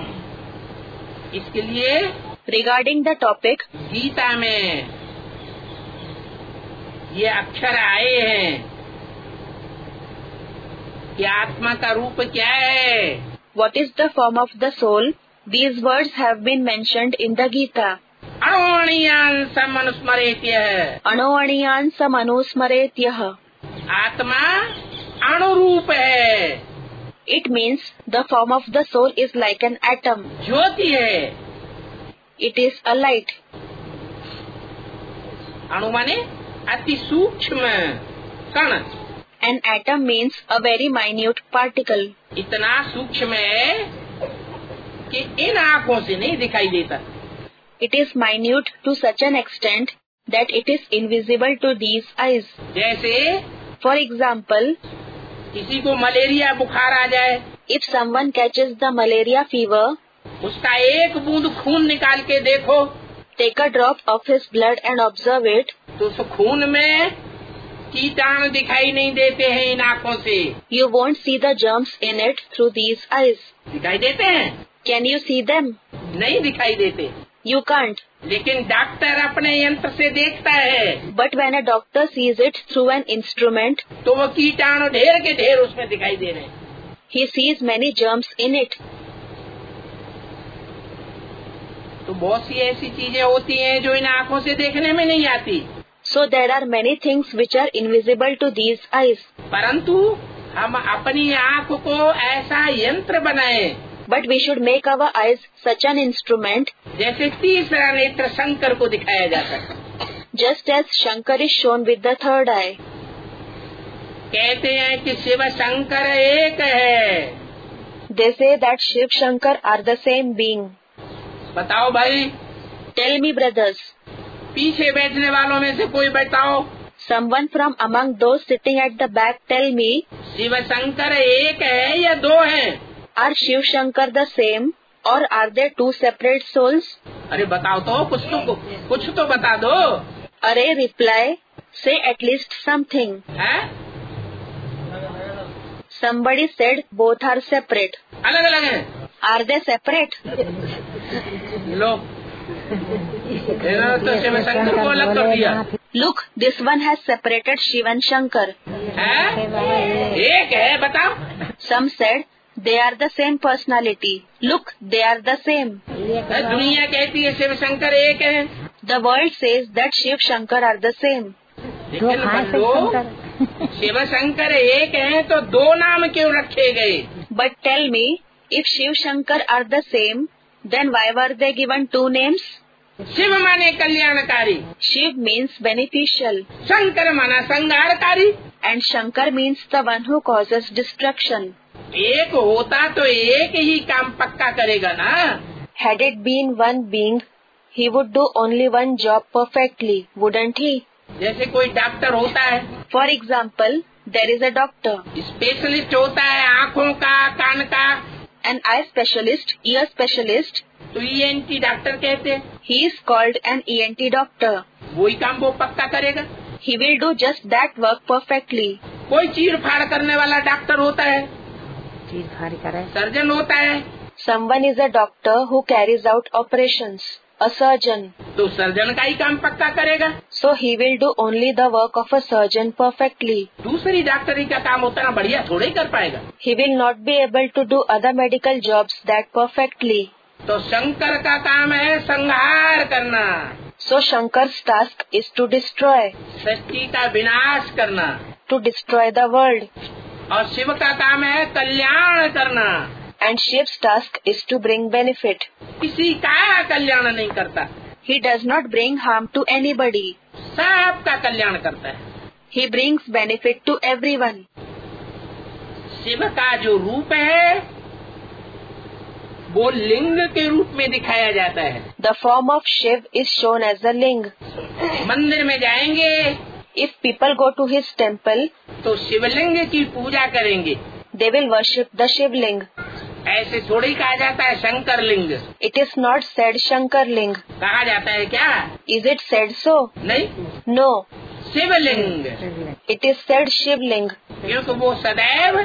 Speaker 1: इसके लिए
Speaker 2: Regarding the topic,
Speaker 1: गीता में ये अक्षर आए हैं कि आत्मा का रूप क्या है।
Speaker 2: what is the form of the soul? These words have been mentioned in the Gita.
Speaker 1: अणुअणियान समनुस्मरेत्य।
Speaker 2: Anoaniyan samanusmaretyah.
Speaker 1: आत्मा अणुरूप है।
Speaker 2: It means the form of the soul is like an atom.
Speaker 1: ज्योति है।
Speaker 2: It is a light.
Speaker 1: अणु माने अति सूक्ष्म कण।
Speaker 2: An atom means a very minute particle.
Speaker 1: इतना सूक्ष्म है कि इन आँखों से नहीं दिखाई देता।
Speaker 2: It is minute to such an extent that it is invisible to these eyes.
Speaker 1: जैसे
Speaker 2: For example,
Speaker 1: किसी को मलेरिया बुखार आ जाए,
Speaker 2: if someone catches the malaria fever,
Speaker 1: उसका एक बूंद खून निकाल के देखो,
Speaker 2: take a drop of his blood and observe it,
Speaker 1: तो उस खून में कीटाणु दिखाई नहीं देते हैं इन आँखों से।
Speaker 2: you won't see the germs in it through these eyes.
Speaker 1: दिखाई देते हैं?
Speaker 2: Can you see them?
Speaker 1: नहीं दिखाई देते।
Speaker 2: You can't.
Speaker 1: लेकिन डॉक्टर अपने यंत्र से देखता है,
Speaker 2: But when a doctor sees it through an instrument,
Speaker 1: तो वो कीटाणु ढेर के ढेर उसमें दिखाई दे रहे हैं।
Speaker 2: he sees many germs in it.
Speaker 1: तो बहुत सी ऐसी चीजें होती हैं जो इन आँखों से देखने में नहीं आती।
Speaker 2: So there are many things which are invisible to these eyes.
Speaker 1: परंतु हम अपनी आँख को ऐसा यंत्र बनाएं
Speaker 2: But we should make our eyes such an instrument,
Speaker 1: जैसे तीसरा नेत्र शंकर को दिखाया जाता है।
Speaker 2: just as Shankar is shown with the third eye.
Speaker 1: कहते हैं कि शिव शंकर एक है।
Speaker 2: They say that Shiv Shankar are the same being.
Speaker 1: बताओ भाई,
Speaker 2: Tell me, brothers,
Speaker 1: पीछे बैठने वालों में से कोई बताओ,
Speaker 2: someone from among those sitting at the back, tell me,
Speaker 1: Shiv Shankar एक है या दो हैं?
Speaker 2: are Shiv Shankar the same or are they two separate souls?
Speaker 1: अरे बताओ तो, कुछ तो कुछ तो बता दो।
Speaker 2: Array, reply, say at least something.
Speaker 1: है?
Speaker 2: Somebody said both are separate.
Speaker 1: अलग अलग हैं।
Speaker 2: Are they separate?
Speaker 1: लो, इन्होंने तो शिव शंकर को अलग कर दिया।
Speaker 2: Look, this one has separated Shiv and Shankar.
Speaker 1: है? एक है, बताओ।
Speaker 2: Some said they are the same personality. Look, they are the same.
Speaker 1: दुनिया कहती है शिव शंकर एक है।
Speaker 2: The world says that Shiv Shankar are the same.
Speaker 1: लेकिन बंदो, शिव शंकर एक है तो दो नाम क्यों रखे गए?
Speaker 2: But tell me, if Shiv Shankar are the same, then why were they given two names?
Speaker 1: Shiv माने कल्याणकारी,
Speaker 2: Shiv means beneficial.
Speaker 1: शंकर माना संहारकारी।
Speaker 2: and Shankar means the one who causes destruction.
Speaker 1: एक होता तो एक ही काम पक्का करेगा ना।
Speaker 2: Had it been one being, he would do only one job perfectly, wouldn't he?
Speaker 1: जैसे कोई डॉक्टर होता है,
Speaker 2: For example, there is a doctor,
Speaker 1: specialist होता है आँखों का, कान का,
Speaker 2: an eye specialist, ear specialist.
Speaker 1: तो ई एन टी डॉक्टर कहते हैं।
Speaker 2: He is called an E N T doctor.
Speaker 1: वही काम वो पक्का करेगा।
Speaker 2: He will do just that work perfectly.
Speaker 1: कोई चीर फाड़ करने वाला डॉक्टर होता है,
Speaker 2: चीर फाड़ करे
Speaker 1: सर्जन होता है,
Speaker 2: Someone is a doctor who carries out operations, a surgeon.
Speaker 1: तो सर्जन का ही काम पक्का करेगा।
Speaker 2: So he will do only the work of a surgeon perfectly.
Speaker 1: दूसरी डॉक्टरी का काम उतना बढ़िया थोड़े ही कर पाएगा।
Speaker 2: He will not be able to do other medical jobs that perfectly.
Speaker 1: तो शंकर का काम है संहार करना,
Speaker 2: So Shankar's task is to destroy,
Speaker 1: सृष्टि का विनाश करना,
Speaker 2: to destroy the world.
Speaker 1: और शिव का काम है कल्याण करना।
Speaker 2: And Shiv's task is to bring benefit.
Speaker 1: किसी का कल्याण नहीं करता,
Speaker 2: He does not bring harm to anybody.
Speaker 1: सबका कल्याण करता है।
Speaker 2: He brings benefit to everyone.
Speaker 1: Shiv का जो रूप है वो लिंग के रूप में दिखाया जाता है।
Speaker 2: The form of Shiv is shown as a ling.
Speaker 1: मंदिर में जाएंगे
Speaker 2: If people go to his temple,
Speaker 1: तो शिवलिंग की पूजा करेंगे।
Speaker 2: they will worship the Shivling.
Speaker 1: ऐसे थोड़ी ही कहा जाता है शंकर लिंग,
Speaker 2: It is not said Shankar ling.
Speaker 1: कहा जाता है क्या?
Speaker 2: Is it said so?
Speaker 1: नहीं,
Speaker 2: No.
Speaker 1: Shivling,
Speaker 2: It is said Shivling.
Speaker 1: क्योंकि वो सदैव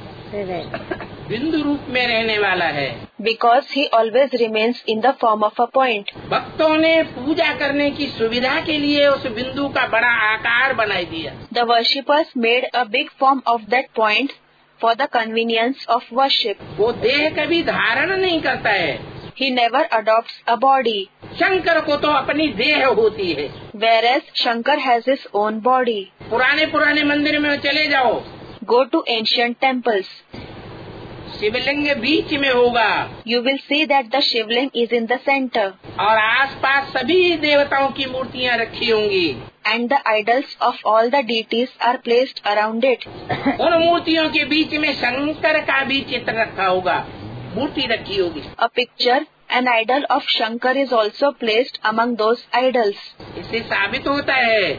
Speaker 1: बिंदु रूप में रहने वाला है।
Speaker 2: Because he always remains in the form of a point.
Speaker 1: भक्तों ने पूजा करने की सुविधा के लिए उस बिंदु का बड़ा आकार बनाई दिया।
Speaker 2: The worshippers made a big form of that point for the convenience of worship.
Speaker 1: वो देह कभी धारण नहीं करता है।
Speaker 2: He never adopts a body,
Speaker 1: Shankar को तो अपनी देह होती है।
Speaker 2: whereas Shankar has his own body.
Speaker 1: पुराने पुराने मंदिर में चले जाओ,
Speaker 2: Go to ancient temples.
Speaker 1: शिवलिंग बीच में होगा
Speaker 2: You will see that the Shivling is in the center
Speaker 1: और आसपास सभी देवताओं की मूर्तियाँ रखी होंगी।
Speaker 2: and the idols of all the deities are placed around it.
Speaker 1: उन मूर्तियों के बीच में शंकर का भी चित्र रखा होगा, मूर्ति रखी होगी।
Speaker 2: A picture, an idol of Shankar is also placed among those idols.
Speaker 1: इससे साबित होता है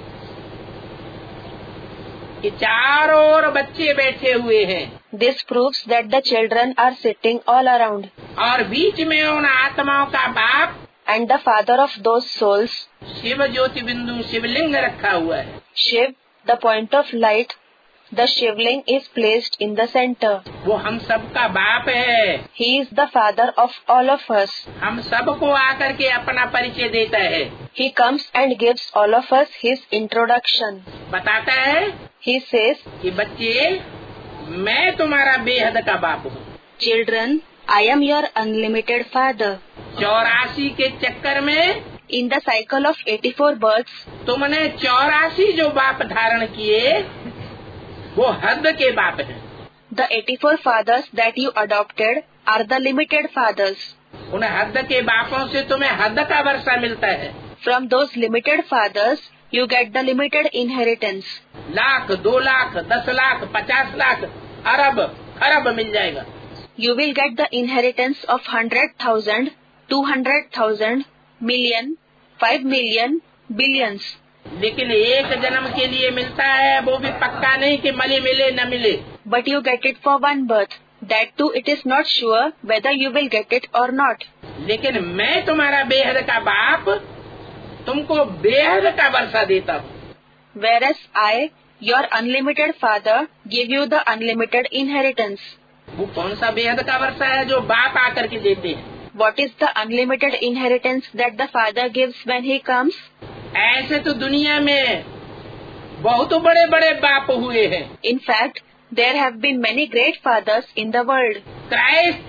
Speaker 1: कि चारों ओर बच्चे बैठे हुए हैं
Speaker 2: This proves that the children are sitting all around,
Speaker 1: और बीच में उन आत्माओं का बाप
Speaker 2: and the father of those souls,
Speaker 1: Shiv ज्योति बिंदु शिवलिंग रखा हुआ है।
Speaker 2: Shiv, the point of light, the Shivling is placed in the center.
Speaker 1: वो हम सबका बाप है।
Speaker 2: He is the father of all of us.
Speaker 1: हम सबको आकर के अपना परिचय देता है,
Speaker 2: He comes and gives all of us his introduction.
Speaker 1: बताता है
Speaker 2: He says,
Speaker 1: कि बच्चे मैं तुम्हारा बेहद का बाप हूँ।
Speaker 2: Children, I am your unlimited father.
Speaker 1: चौरासी के चक्कर में
Speaker 2: In the cycle of eighty-four births,
Speaker 1: तुमने चौरासी जो बाप धारण किए वो हद के बाप हैं।
Speaker 2: the eighty-four fathers that you adopted are the limited fathers.
Speaker 1: उन हद के बापों से तुम्हें हद का वर्षा मिलता है।
Speaker 2: From those limited fathers, you get the limited inheritance.
Speaker 1: Lakh, दो लाख, दस लाख, पचास लाख, अरब, खरब मिल जाएगा।
Speaker 2: You will get the inheritance of hundred thousand, two hundred thousand, million, five million, billions.
Speaker 1: लेकिन एक जन्म के लिए मिलता है, वो भी पक्का नहीं कि मले मिले न मिले।
Speaker 2: But you get it for one birth. That too, it is not sure whether you will get it or not.
Speaker 1: लेकिन मैं तुम्हारा बेहद का बाप तुमको बेहद का वर्षा देता हूँ।
Speaker 2: Whereas I, your unlimited father, give you the unlimited inheritance.
Speaker 1: वो कौन सा बेहद का वर्षा है जो बाप आकर के देते हैं?
Speaker 2: What is the unlimited inheritance that the father gives when he comes?
Speaker 1: ऐसे तो दुनिया में बहुत बड़े बड़े बाप हुए हैं।
Speaker 2: In fact, there have been many great fathers in the world.
Speaker 1: Christ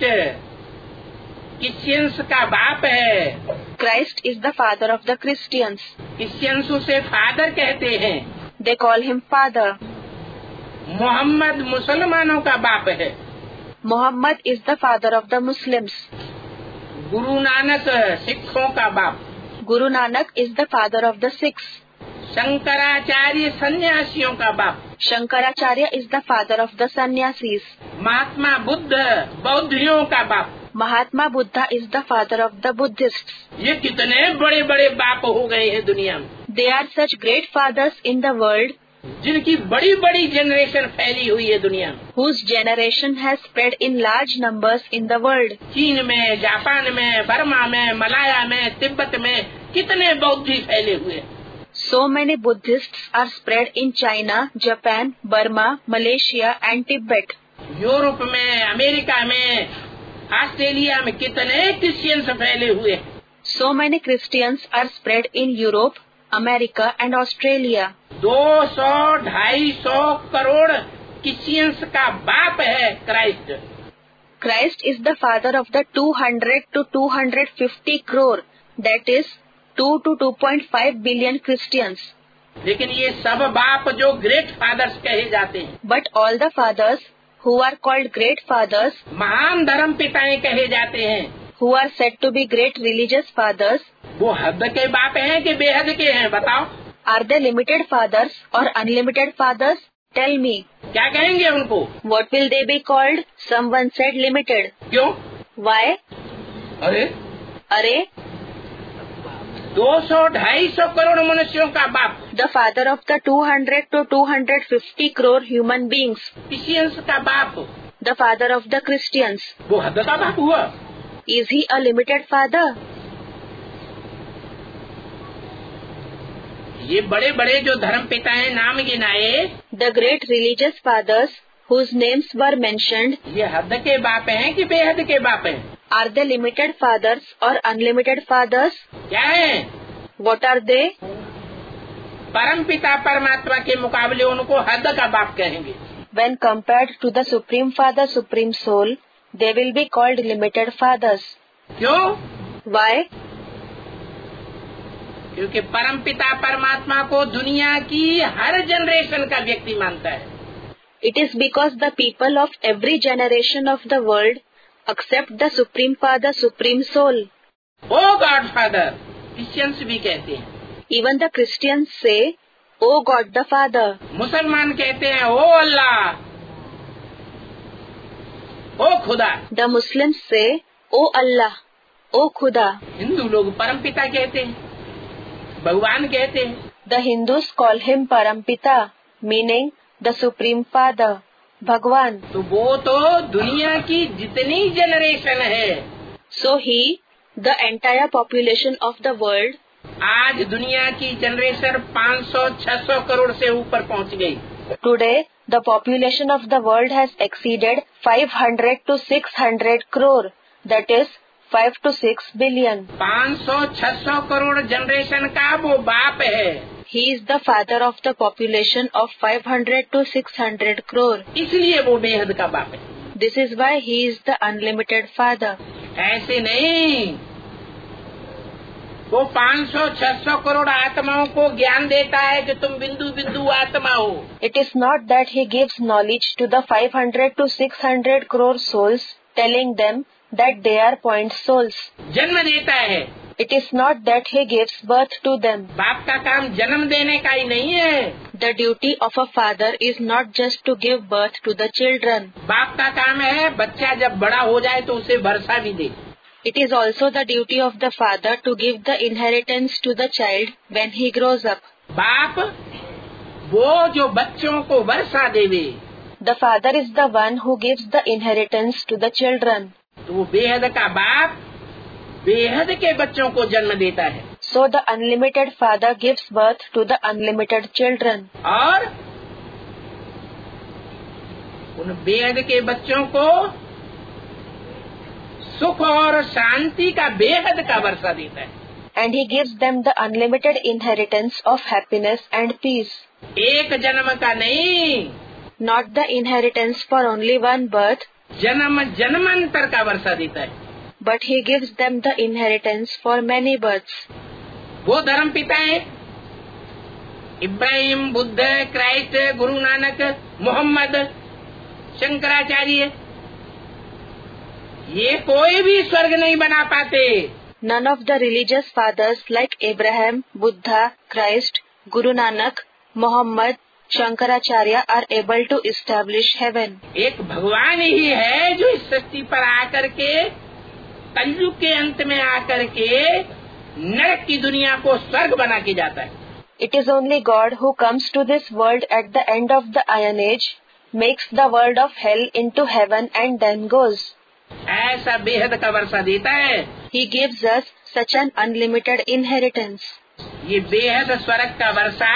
Speaker 1: Christians का बाप है।
Speaker 2: Christ is the father of the Christians.
Speaker 1: Christians उसे फादर कहते हैं।
Speaker 2: They call him father.
Speaker 1: Mohammad मुसलमानों का बाप है।
Speaker 2: Muhammad is the father of the Muslims.
Speaker 1: Guru Nanak सिखों का बाप।
Speaker 2: Guru Nanak is the father of the Sikhs.
Speaker 1: Shankaracharya सन्यासियों का बाप।
Speaker 2: Shankaracharya is the father of the sannyasis.
Speaker 1: Mahatma Buddha बौद्धियों का बाप।
Speaker 2: Mahatma Buddha is the father of the Buddhists.
Speaker 1: ये कितने बड़े बड़े बाप हो गए हैं दुनिया में।
Speaker 2: They are such great fathers in the world,
Speaker 1: जिनकी बड़ी बड़ी जनरेशन फैली हुई है दुनिया में।
Speaker 2: whose generation has spread in large numbers in the world.
Speaker 1: चीन में, जापान में, बर्मा में, मलाया में, तिब्बत में कितने बौद्धि फैले हुए हैं।
Speaker 2: So many Buddhists are spread in China, Japan, Burma, Malaysia and Tibet.
Speaker 1: Europe में, अमेरिका में, ऑस्ट्रेलिया में कितने क्रिश्चियंस फैले हुए हैं।
Speaker 2: So many Christians are spread in Europe, America and Australia.
Speaker 1: दो सौ ढाई सौ करोड़ क्रिश्चियंस का बाप है Christ.
Speaker 2: Christ is the father of the two hundred to two hundred fifty crore, that is two to two point five billion Christians.
Speaker 1: लेकिन ये सब बाप जो ग्रेट फादर्स कहे जाते हैं,
Speaker 2: But all the fathers who are called great fathers,
Speaker 1: महान धर्म पिताएं कहे जाते हैं,
Speaker 2: who are said to be great religious fathers,
Speaker 1: वो हद के बाप हैं कि बेहद के हैं? बताओ,
Speaker 2: are they limited fathers or unlimited fathers? Tell me.
Speaker 1: क्या कहेंगे उनको?
Speaker 2: What will they be called? Someone said limited.
Speaker 1: क्यों?
Speaker 2: Why?
Speaker 1: अरे
Speaker 2: Arey,
Speaker 1: दो सौ ढाई सौ करोड़ मनुष्यों का बाप,
Speaker 2: the father of the two hundred to two hundred fifty crore human beings,
Speaker 1: Christians का बाप,
Speaker 2: the father of the Christians.
Speaker 1: वो हद का बाप हुआ?
Speaker 2: Is he a limited father?
Speaker 1: ये बड़े बड़े जो धर्म पिताएं नाम गिनाए,
Speaker 2: The great religious fathers whose names were mentioned,
Speaker 1: ये हद के बाप हैं कि बेहद के बाप हैं?
Speaker 2: are they limited fathers or unlimited fathers?
Speaker 1: क्या है?
Speaker 2: What are they?
Speaker 1: परम पिता परमात्मा के मुकाबले उनको हद का बाप कहेंगे।
Speaker 2: When compared to the Supreme Father, Supreme Soul, they will be called limited fathers.
Speaker 1: क्यों?
Speaker 2: Why?
Speaker 1: क्योंकि परम पिता परमात्मा को दुनिया की हर जनरेशन का व्यक्ति मानता है।
Speaker 2: It is because the people of every generation of the world accept the Supreme Father, Supreme Soul.
Speaker 1: O God father, Christians भी कहते हैं।
Speaker 2: Even the Christians say, O God the Father.
Speaker 1: मुसलमान कहते हैं ओ अल्लाह, ओ खुदा।
Speaker 2: The Muslims say, O Allah, O Khuda.
Speaker 1: Hindu लोग परम पिता कहते हैं, भगवान कहते हैं।
Speaker 2: The Hindus call him Parampita, meaning the Supreme Father, Bhagwan.
Speaker 1: तो वो तो दुनिया की जितनी जनरेशन है,
Speaker 2: So he, the entire population of the world,
Speaker 1: आज दुनिया की जनरेशन पाँच सौ छह सौ करोड़ से ऊपर पहुंच गई।
Speaker 2: today the population of the world has exceeded five hundred to six hundred crore, that is five to six billion.
Speaker 1: पाँच सौ छह सौ करोड़ जनरेशन का वो बाप है।
Speaker 2: He is the father of the population of five hundred to six hundred crore.
Speaker 1: इसलिए वो बेहद का बाप है।
Speaker 2: This is why he is the unlimited father.
Speaker 1: ऐसे नहीं, वो पाँच सौ छह सौ करोड़ आत्माओं को ज्ञान देता है कि तुम बिंदु बिंदु आत्मा हो।
Speaker 2: It is not that he gives knowledge to the five hundred to six hundred crore souls, telling them that they are point souls.
Speaker 1: जन्म देता है।
Speaker 2: It is not that he gives birth to them.
Speaker 1: बाप का काम जन्म देने का ही नहीं है।
Speaker 2: The duty of a father is not just to give birth to the children.
Speaker 1: बाप का काम है बच्चा जब बड़ा हो जाए तो उसे वर्षा भी दे।
Speaker 2: It is also the duty of the father to give the inheritance to the child when he grows up.
Speaker 1: बाप वो जो बच्चों को वर्षा देवे,
Speaker 2: The father is the one who gives the inheritance to the children.
Speaker 1: तो वो बेहद का बाप बेहद के बच्चों को जन्म देता है।
Speaker 2: So the unlimited father gives birth to the unlimited children.
Speaker 1: और उन बेहद के बच्चों को सुख और शांति का बेहद का वर्षा देता है।
Speaker 2: And he gives them the unlimited inheritance of happiness and peace.
Speaker 1: एक जन्म का नहीं,
Speaker 2: Not the inheritance for only one birth,
Speaker 1: जन्म जन्मांतर का वर्षा देता है।
Speaker 2: but he gives them the inheritance for many births.
Speaker 1: वो धर्म पिता है इब्राहिम, बुद्ध, क्राइस्ट, गुरु नानक, मोहम्मद, शंकराचार्य, ये कोई भी स्वर्ग नहीं बना पाते।
Speaker 2: None of the religious fathers like Abraham, Buddha, Christ, Guru Nanak, Muhammad, Shankaracharya are able to establish heaven.
Speaker 1: एक भगवान ही है जो इस सृष्टि पर आकर के कलयुग के अंत में आकर के नरक की दुनिया को स्वर्ग बना के जाता है.
Speaker 2: It is only God who comes to this world at the end of the Iron Age, makes the world of hell into heaven and then goes.
Speaker 1: ऐसा बेहद का वर्षा देता है.
Speaker 2: He gives us such an unlimited inheritance.
Speaker 1: ये बेहद स्वर्ग का वर्षा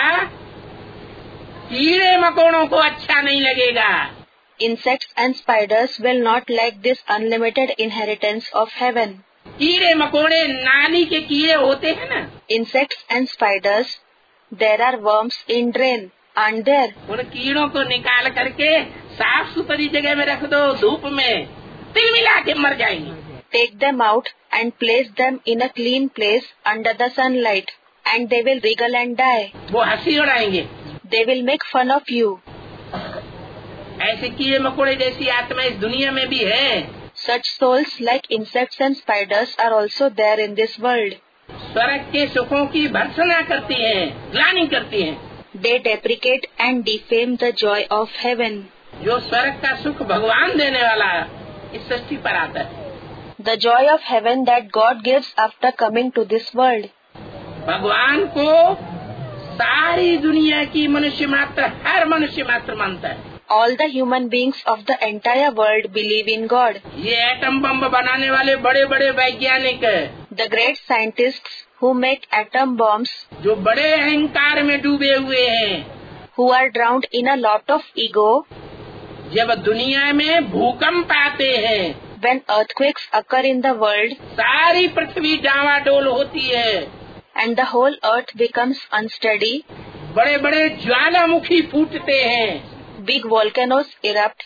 Speaker 1: कीड़े मकोड़ों को अच्छा नहीं लगेगा.
Speaker 2: Insects and spiders will not like this unlimited inheritance of heaven.
Speaker 1: कीड़े मकोड़े नाली के कीड़े होते हैं ना.
Speaker 2: Insects and spiders, there are worms in drain, aren't there?
Speaker 1: उन कीड़ों को निकाल करके साफ सुथरी जगह में रख दो, धूप में तिल मिला के मर जाएंगे.
Speaker 2: Take them out and place them in a clean place under the sunlight, and they will wriggle and die.
Speaker 1: वो हंसी उड़ाएंगे.
Speaker 2: They will make fun of you.
Speaker 1: ऐसे कीड़े मकोड़े जैसी आत्मा इस दुनिया में भी है.
Speaker 2: Such souls like insects and spiders are also there in this world.
Speaker 1: स्वर्ग के सुखों की भर्त्सना करती हैं, ग्लानि करती हैं.
Speaker 2: They deprecate and defame the joy of heaven.
Speaker 1: जो स्वर्ग का सुख भगवान देने वाला इस सृष्टि पर आता है.
Speaker 2: The joy of heaven that God gives after coming to this world.
Speaker 1: भगवान को सारी दुनिया की मनुष्य मात्र, हर मनुष्य मात्र मानता है.
Speaker 2: All the human beings of the entire world believe in God.
Speaker 1: ये एटम बम बनाने वाले बड़े बड़े वैज्ञानिक,
Speaker 2: The great scientists who make atom bombs,
Speaker 1: जो बड़े अहंकार में डूबे हुए हैं,
Speaker 2: who are drowned in a lot of ego,
Speaker 1: जब दुनिया में भूकंप आते हैं,
Speaker 2: when earthquakes occur in the world,
Speaker 1: सारी पृथ्वी डावाडोल होती है,
Speaker 2: and the whole earth becomes unsteady,
Speaker 1: बड़े बड़े ज्वालामुखी फूटते हैं,
Speaker 2: big volcanoes erupt,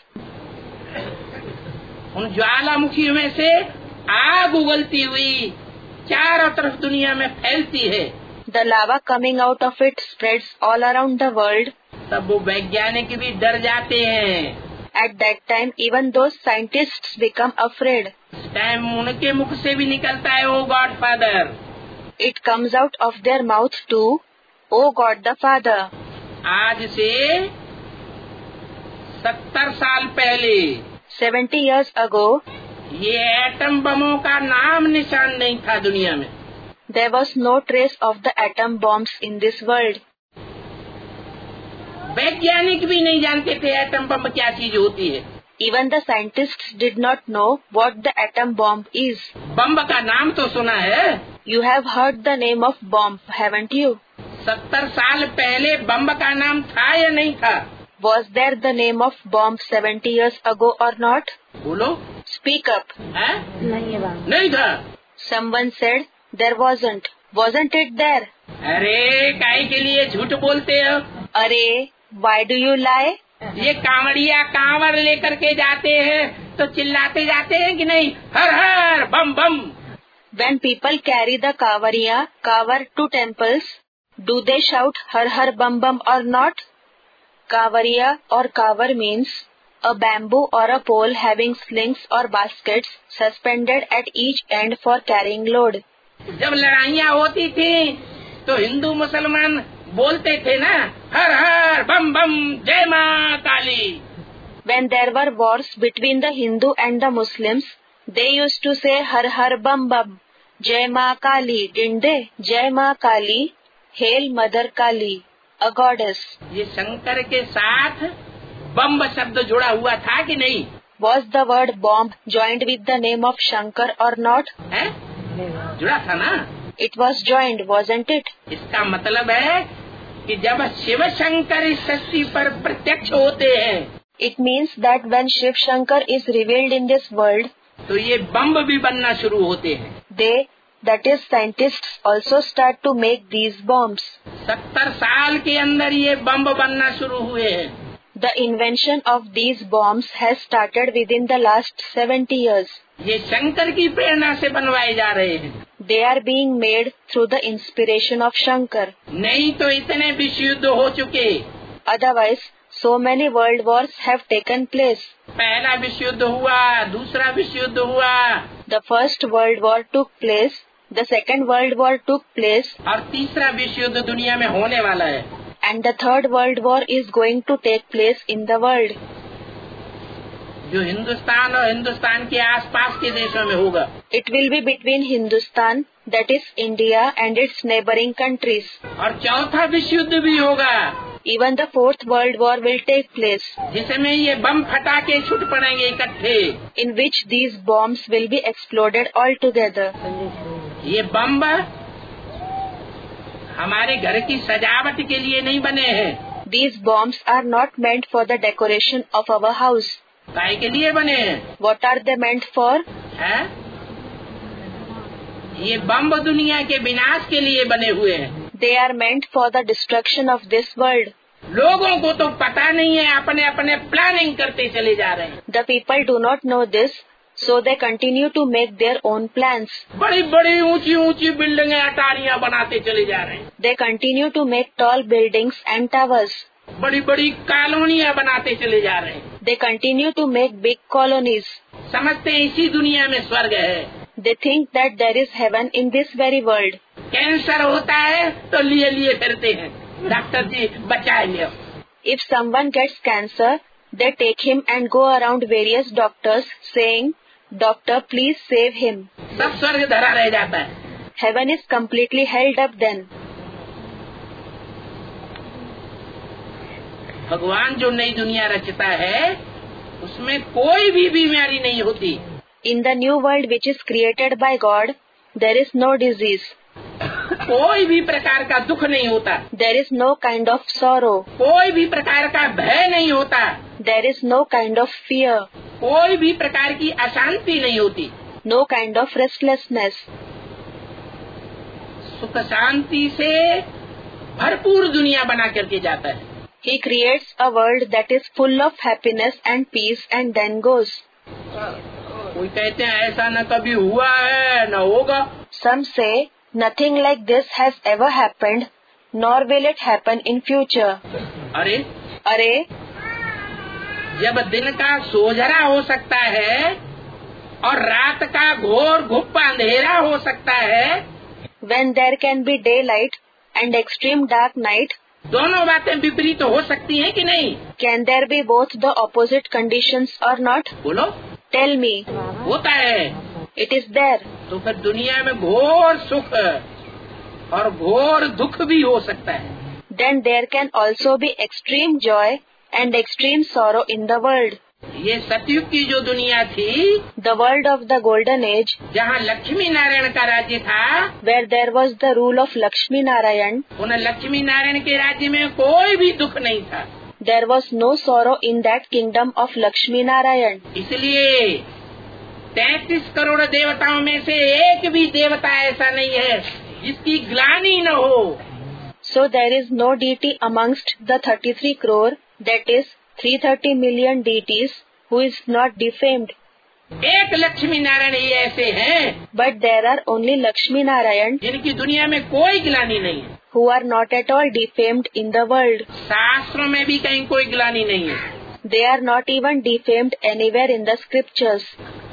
Speaker 1: उन ज्वालामुखी में से आग उगलती हुई चारों तरफ दुनिया में फैलती है,
Speaker 2: the lava coming out of it spreads all around the world.
Speaker 1: तब वो वैज्ञानिक भी डर जाते हैं.
Speaker 2: At that time, even those scientists become afraid.
Speaker 1: इस टाइम उनके मुख से भी निकलता है, O God father.
Speaker 2: It comes out of their mouth too, O God the Father.
Speaker 1: आज से सत्तर साल पहले,
Speaker 2: Seventy years ago,
Speaker 1: ये एटम बमों का नाम निशान नहीं था दुनिया में.
Speaker 2: there was no trace of the atom bombs in this world.
Speaker 1: वैज्ञानिक भी नहीं जानते थे एटम बम क्या चीज होती है.
Speaker 2: Even the scientists did not know what the atom bomb is.
Speaker 1: बम का नाम तो सुना है.
Speaker 2: You have heard the name of bomb, haven't you?
Speaker 1: सत्तर साल पहले बम का नाम था या नहीं था?
Speaker 2: Was there the name of bomb seventy years ago or not?
Speaker 1: बोलो.
Speaker 2: Speak up.
Speaker 1: है? नहीं था.
Speaker 2: Someone said there wasn't. Wasn't it there?
Speaker 1: अरे काहे के लिए झूठ बोलते हो?
Speaker 2: अरे, why do you lie?
Speaker 1: ये कांवड़िया कांवड़ लेकर के जाते हैं तो चिल्लाते जाते हैं कि नहीं, हर हर बम बम.
Speaker 2: When people carry the kavariya, kavar to temples, do they shout har har bum bum or not? Kavariya or kavar means a bamboo or a pole having slings or baskets suspended at each end for carrying load.
Speaker 1: जब लड़ाइयाँ होती थी तो हिंदू मुसलमान बोलते थे ना, हर हर बम बम जय माँ काली.
Speaker 2: When there were wars between the Hindu and the Muslims, they used to say har har bum bum, Jai Ma Kali, didn't they? Jai Ma Kali, Hail Mother Kali, a goddess.
Speaker 1: ये शंकर के साथ बम शब्द जुड़ा हुआ था कि नहीं?
Speaker 2: Was the word bomb joined with the name of Shankar or not?
Speaker 1: है? जुड़ा था ना?
Speaker 2: It was joined, wasn't it?
Speaker 1: इसका मतलब है कि जब शिव शंकर इस सृष्टि पर प्रत्यक्ष होते हैं,
Speaker 2: It means that when Shiv Shankar is revealed in this world,
Speaker 1: तो ये बम भी बनना शुरू होते हैं.
Speaker 2: they, that is scientists, also start to make these bombs.
Speaker 1: सत्तर साल के अंदर ये बम बनना शुरू हुए हैं.
Speaker 2: The invention of these bombs has started within the last seventy years.
Speaker 1: ये शंकर की प्रेरणा से बनवाए जा रहे हैं.
Speaker 2: They are being made through the inspiration of Shankar.
Speaker 1: नहीं तो इतने विश्व युद्ध हो चुके.
Speaker 2: Otherwise, so many world wars have taken place.
Speaker 1: पहला विश्व युद्ध हुआ, दूसरा विश्व युद्ध हुआ,
Speaker 2: The first world war took place, the second world war took place,
Speaker 1: और तीसरा विश्व युद्ध दुनिया में होने वाला है.
Speaker 2: And the third world war is going to take place in the world.
Speaker 1: जो हिंदुस्तान और हिंदुस्तान के आसपास के देशों में होगा.
Speaker 2: It will be between Hindustan, that is India, and its neighboring countries.
Speaker 1: और चौथा विश्व युद्ध भी होगा.
Speaker 2: Even the fourth world war will take place,
Speaker 1: जिसमें ये बम फटाके छूट पड़ेंगे इकट्ठे.
Speaker 2: in which these bombs will be exploded all together.
Speaker 1: ये बम हमारे घर की सजावट के लिए नहीं बने हैं.
Speaker 2: These bombs are not meant for the decoration of our house.
Speaker 1: काय के लिए बने हैं?
Speaker 2: What are they meant for?
Speaker 1: है? ये बम दुनिया के विनाश के लिए बने हुए हैं.
Speaker 2: They are meant for the destruction of this world.
Speaker 1: लोगों को तो पता नहीं है, अपने अपने प्लानिंग करते चले जा रहे हैं.
Speaker 2: The people do not know this, so they continue to make their own plans.
Speaker 1: बड़ी बड़ी ऊंची ऊंची बिल्डिंगें अटारियां बनाते चले जा रहे हैं.
Speaker 2: They continue to make tall buildings and towers.
Speaker 1: बड़ी बड़ी कॉलोनियां बनाते चले जा रहे हैं.
Speaker 2: They continue to make big colonies.
Speaker 1: समझते हैं इसी दुनिया में स्वर्ग है.
Speaker 2: They think that there is heaven in this very world.
Speaker 1: Cancer होता है तो लिए लिए फिरते हैं, डॉक्टर जी बचाए लियो.
Speaker 2: If someone gets cancer, they take him and go around various doctors saying, "Doctor, please save him."
Speaker 1: सब स्वर्ग धरा रह जाता है.
Speaker 2: Heaven is completely held up then.
Speaker 1: भगवान जो नई दुनिया रचता है उसमें कोई भी बीमारी नहीं होती.
Speaker 2: In the new world which is created by God, there is no disease.
Speaker 1: कोई भी प्रकार का दुख नहीं होता.
Speaker 2: There is no kind of sorrow.
Speaker 1: कोई भी प्रकार का भय नहीं होता.
Speaker 2: There is no kind of fear.
Speaker 1: कोई भी प्रकार की अशांति नहीं होती.
Speaker 2: No kind of restlessness.
Speaker 1: सुख शांति से भरपूर दुनिया बना करके जाता है.
Speaker 2: He creates a world that is full of happiness and peace and then goes.
Speaker 1: कोई कहते हैं ऐसा न कभी हुआ है न होगा.
Speaker 2: Some say nothing like this has ever happened, nor will it happen in future.
Speaker 1: अरे
Speaker 2: अरे
Speaker 1: जब दिन का सोजरा हो सकता है और रात का घोर घुप्पा अंधेरा हो सकता है,
Speaker 2: when there can be daylight and extreme dark night,
Speaker 1: दोनों बातें विपरीत हो सकती हैं कि नहीं?
Speaker 2: can there be both the opposite conditions or not?
Speaker 1: बोलो.
Speaker 2: Tell me.
Speaker 1: होता है.
Speaker 2: It is there.
Speaker 1: तो फिर दुनिया में घोर सुख और घोर दुख भी हो सकता है.
Speaker 2: Then there can also be extreme joy and extreme sorrow in the world.
Speaker 1: ये सतयुग की जो दुनिया थी,
Speaker 2: The world of the golden age,
Speaker 1: जहाँ लक्ष्मी नारायण का राज्य था,
Speaker 2: where there was the rule of Lakshmi Narayan,
Speaker 1: उन लक्ष्मी नारायण के राज्य में कोई भी दुख नहीं था.
Speaker 2: there was no sorrow in that kingdom of Lakshmi Narayan.
Speaker 1: इसलिए तैतीस करोड़ देवताओं में से एक भी देवता ऐसा नहीं है जिसकी ग्लानि न हो.
Speaker 2: So there is no deity amongst the thirty-three crore, that is three hundred thirty million deities, who is not defamed.
Speaker 1: एक लक्ष्मी नारायण ही ऐसे हैं,
Speaker 2: But there are only Lakshmi Narayan
Speaker 1: जिनकी दुनिया में कोई ग्लानि नहीं है.
Speaker 2: who are not at all defamed in the world.
Speaker 1: शास्त्रों में भी कहीं कोई ग्लानि नहीं है.
Speaker 2: They are not even defamed anywhere in the scriptures.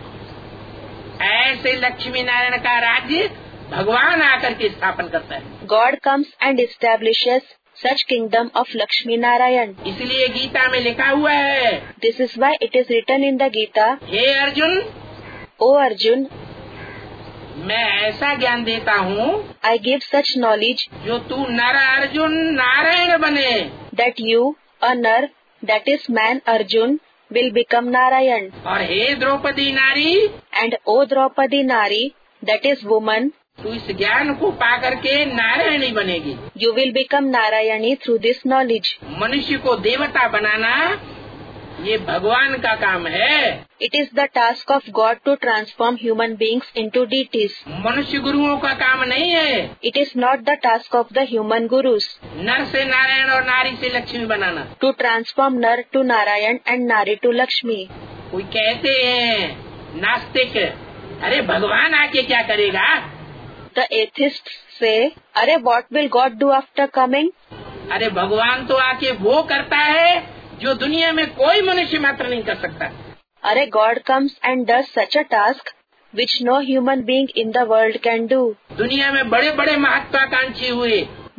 Speaker 1: ऐसे लक्ष्मी नारायण का राज्य भगवान आकर के स्थापन करता है.
Speaker 2: God comes and establishes such kingdom of Lakshmi Narayan.
Speaker 1: इसलिए गीता में लिखा हुआ है,
Speaker 2: This is why it is written in the Gita,
Speaker 1: hey Arjun,
Speaker 2: O Arjun,
Speaker 1: मैं ऐसा ज्ञान देता हूँ
Speaker 2: I give such knowledge
Speaker 1: जो तू नर अर्जुन नारायण बने.
Speaker 2: that you, a nar, that is man Arjun, will become Narayan.
Speaker 1: और हे द्रौपदी नारी,
Speaker 2: And O Draupadi Nari, that is woman,
Speaker 1: तू इस ज्ञान को पा करके नारायणी बनेगी.
Speaker 2: you will become Narayani through this knowledge.
Speaker 1: मनुष्य को देवता बनाना ये भगवान का काम है.
Speaker 2: It is the task of God to transform human beings into deities.
Speaker 1: मनुष्य गुरुओं का काम नहीं है.
Speaker 2: It is not the task of the human gurus
Speaker 1: नर से नारायण और नारी से लक्ष्मी बनाना.
Speaker 2: to transform Nar to Narayan and Nari to Lakshmi.
Speaker 1: कोई कहते हैं नास्तिक, अरे भगवान आके क्या करेगा?
Speaker 2: The atheists say, "Arey, what will God do after coming?"
Speaker 1: अरे भगवान तो आके वो करता है जो दुनिया में कोई मनुष्य मात्र नहीं कर सकता.
Speaker 2: Arey, God comes and does such a task which no human being in the world can do.
Speaker 1: दुनिया में बड़े बड़े महत्वाकांक्षी हुए,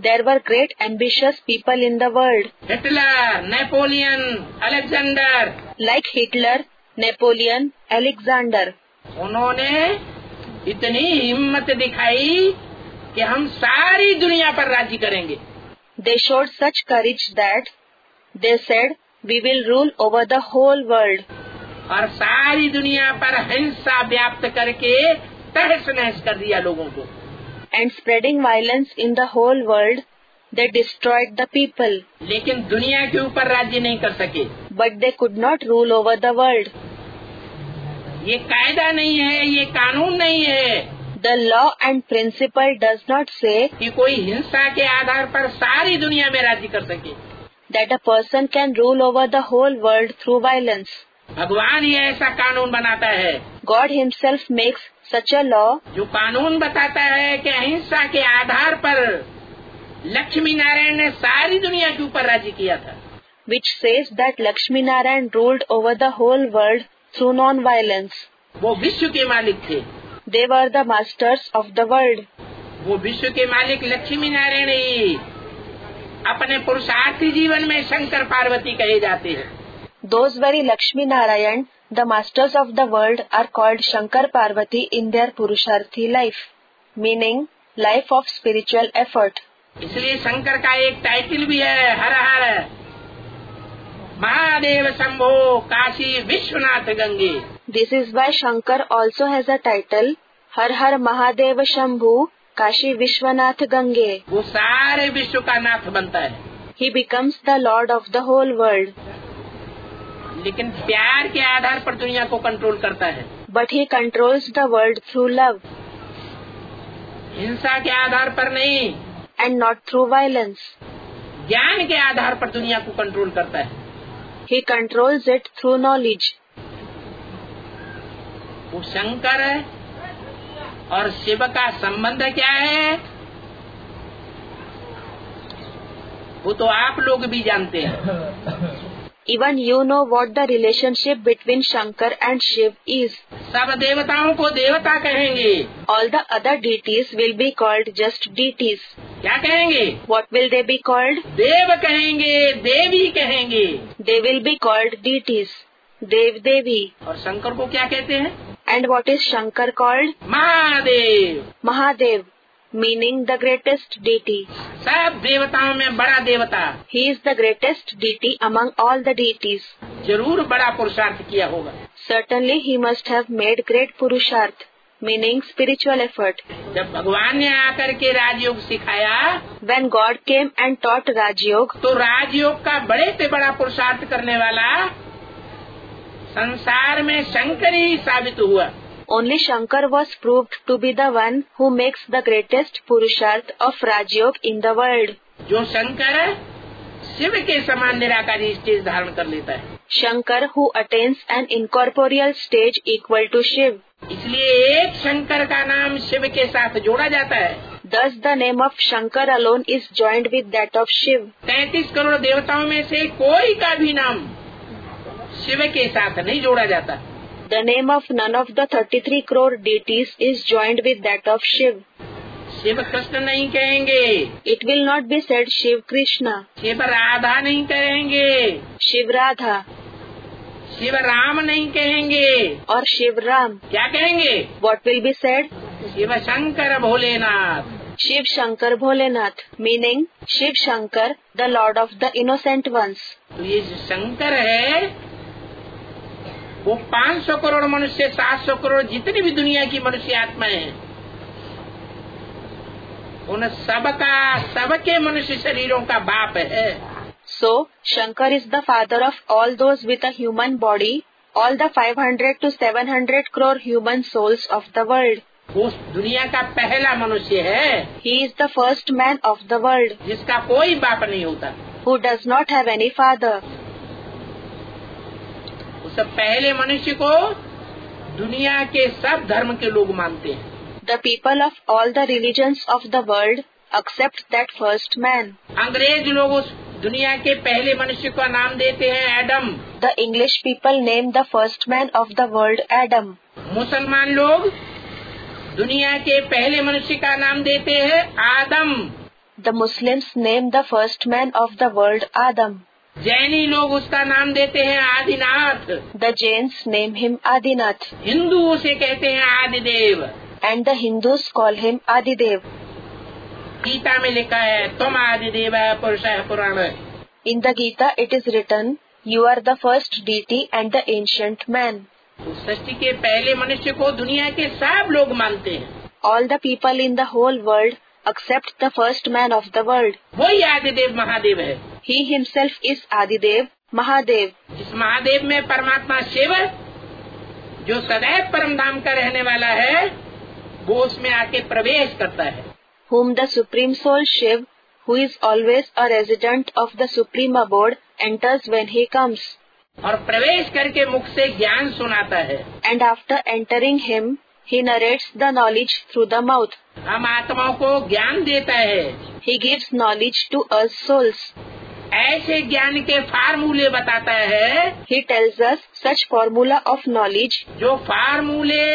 Speaker 2: There were great ambitious people in the world.
Speaker 1: Hitler, Napoleon, Alexander,
Speaker 2: Like Hitler, Napoleon, Alexander.
Speaker 1: उन्होंने इतनी हिम्मत दिखाई कि हम सारी दुनिया पर राज्य करेंगे।
Speaker 2: They showed such courage that they said, "We will rule over the whole world."
Speaker 1: और सारी दुनिया पर हिंसा व्याप्त करके तहस नहस कर दिया लोगों को।
Speaker 2: And spreading violence in the whole world, they destroyed the people.
Speaker 1: लेकिन दुनिया के ऊपर राज्य नहीं कर सके।
Speaker 2: But they could not rule over the world.
Speaker 1: ये कायदा नहीं है, ये कानून नहीं है
Speaker 2: The law and principle does not say
Speaker 1: कि कोई हिंसा के आधार पर सारी दुनिया में राज्य कर सके।
Speaker 2: that a person can rule over the whole world through violence.
Speaker 1: भगवान ही ऐसा कानून बनाता है।
Speaker 2: God himself makes such a law
Speaker 1: जो कानून बताता है कि अहिंसा के आधार पर लक्ष्मी नारायण ने सारी दुनिया के ऊपर राज्य किया था।
Speaker 2: which says that Lakshmi Narayan ruled over the whole world through non-violence.
Speaker 1: वो विश्व के मालिक थे।
Speaker 2: They were the masters of the world.
Speaker 1: वो विश्व के मालिक लक्ष्मी नारायण ही अपने पुरुषार्थी जीवन में शंकर पार्वती कहे जाते हैं।
Speaker 2: Those very Lakshmi Narayan, the masters of the world, are called Shankar Parvati in their Purusharthi life, meaning life of spiritual effort.
Speaker 1: इसलिए शंकर का एक टाइटल भी है, हर हर Mahadev Shambho Kashi Vishwanath Gange.
Speaker 2: This is why Shankar also has a title, Har Har Mahadev Shambhu Kashi Vishwanath Gange.
Speaker 1: वो सारे विश्व का नाथ बनता है।
Speaker 2: He becomes the Lord of the whole world.
Speaker 1: लेकिन प्यार के आधार पर दुनिया को कंट्रोल करता है।
Speaker 2: But he controls the world through love.
Speaker 1: हिंसा के आधार पर नहीं,
Speaker 2: And not through violence.
Speaker 1: ज्ञान के आधार पर दुनिया को कंट्रोल करता है।
Speaker 2: He controls it through knowledge.
Speaker 1: वो शंकर और शिव का संबंध क्या है, वो तो आप लोग भी जानते हैं।
Speaker 2: Even you know what the relationship between Shankar and Shiv is.
Speaker 1: सब देवताओं को देवता कहेंगे।
Speaker 2: All the other deities will be called just deities.
Speaker 1: क्या कहेंगे?
Speaker 2: What will they be called?
Speaker 1: देव कहेंगे, देवी कहेंगे।
Speaker 2: They will be called deities. Dev Devi.
Speaker 1: और शंकर को क्या कहते हैं?
Speaker 2: And what is Shankar called?
Speaker 1: Mahadev.
Speaker 2: Mahadev, meaning the greatest deity.
Speaker 1: सब देवताओं में बड़ा देवता।
Speaker 2: He is the greatest deity among all the deities.
Speaker 1: जरूर बड़ा पुरुषार्थ किया होगा।
Speaker 2: Certainly he must have made great purusharth, meaning spiritual effort.
Speaker 1: जब भगवान ने आकर के राजयोग सिखाया,
Speaker 2: When God came and taught Rajyog,
Speaker 1: तो राजयोग का बड़े से बड़ा पुरुषार्थ करने वाला संसार में शंकर ही साबित हुआ।
Speaker 2: only Shankar was proved to be the one who makes the greatest purusharth of Rajyog in the world.
Speaker 1: जो शंकर शिव के समान निराकारी स्टेज धारण कर लेता है।
Speaker 2: Shankar who attains an incorporeal stage equal to Shiv.
Speaker 1: इसलिए एक शंकर का नाम शिव के साथ जोड़ा जाता है।
Speaker 2: Thus the name of Shankar alone is joined with that of Shiv.
Speaker 1: तैतीस करोड़ देवताओं में से कोई का भी नाम शिव के साथ नहीं जोड़ा जाता।
Speaker 2: The name of none of the thirty-three crore deities is joined with that of Shiv.
Speaker 1: Shiv Krishna नहीं कहेंगे।
Speaker 2: It will not be said Shiv Krishna.
Speaker 1: Shiv Radha नहीं कहेंगे।
Speaker 2: Shiv Radha.
Speaker 1: शिव राम नहीं कहेंगे।
Speaker 2: Or Shiv Ram.
Speaker 1: क्या कहेंगे?
Speaker 2: What will be said?
Speaker 1: Shiv Shankar Bholenath.
Speaker 2: Shiv Shankar Bholenath, meaning Shiv Shankar, the Lord of the innocent ones.
Speaker 1: तो ये जो शंकर है, वो पाँच सौ करोड़ मनुष्य, सात सौ करोड़ जितनी भी दुनिया की मनुष्य आत्माएं हैं, उन सबका, सबके मनुष्य शरीरों का बाप है।
Speaker 2: So, Shankar is the father of all those with a human body, all the five hundred to seven hundred crore human souls of the world.
Speaker 1: वो दुनिया का पहला मनुष्य है।
Speaker 2: He is the first man of the world,
Speaker 1: जिसका कोई बाप नहीं होता।
Speaker 2: who does not have any father.
Speaker 1: उस पहले मनुष्य को दुनिया के सब धर्म के लोग मानते हैं।
Speaker 2: The people of all the religions of the world accept that first man.
Speaker 1: अंग्रेज लोग उस दुनिया के पहले मनुष्य का नाम देते हैं Adam.
Speaker 2: The English people name the first man of the world Adam.
Speaker 1: मुसलमान लोग दुनिया के पहले मनुष्य का नाम देते हैं आदम।
Speaker 2: The Muslims name the first man of the world Adam.
Speaker 1: जैनी लोग उसका नाम देते हैं Adinath.
Speaker 2: The Jains name him Adinath.
Speaker 1: Hindu उसे कहते हैं आदिदेव।
Speaker 2: And the Hindus call him Adidev.
Speaker 1: Gita में लिखा है तुम आदिदेव पुरुषः पुराण।
Speaker 2: In the Gita it is written, you are the first deity and the ancient man.
Speaker 1: सृष्टि के पहले मनुष्य को दुनिया के सब लोग मानते हैं।
Speaker 2: All the people in the whole world accept the first man of the world.
Speaker 1: वही आदिदेव महादेव है।
Speaker 2: He himself is Adidev, Mahadev.
Speaker 1: इस महादेव में परमात्मा शिव जो सदैव परम धाम का रहने वाला है वो उसमें आके प्रवेश करता है।
Speaker 2: Whom the Supreme Soul Shiv, who is always a resident of the Supreme Abode, enters when he comes.
Speaker 1: और प्रवेश करके मुख से ज्ञान सुनाता है।
Speaker 2: And after entering him, he narrates the knowledge through the mouth.
Speaker 1: हम आत्माओं को ज्ञान देता है।
Speaker 2: He gives knowledge to us souls.
Speaker 1: ऐसे ज्ञान के फार्मूले बताता है।
Speaker 2: He tells us such formula of knowledge.
Speaker 1: जो फार्मूले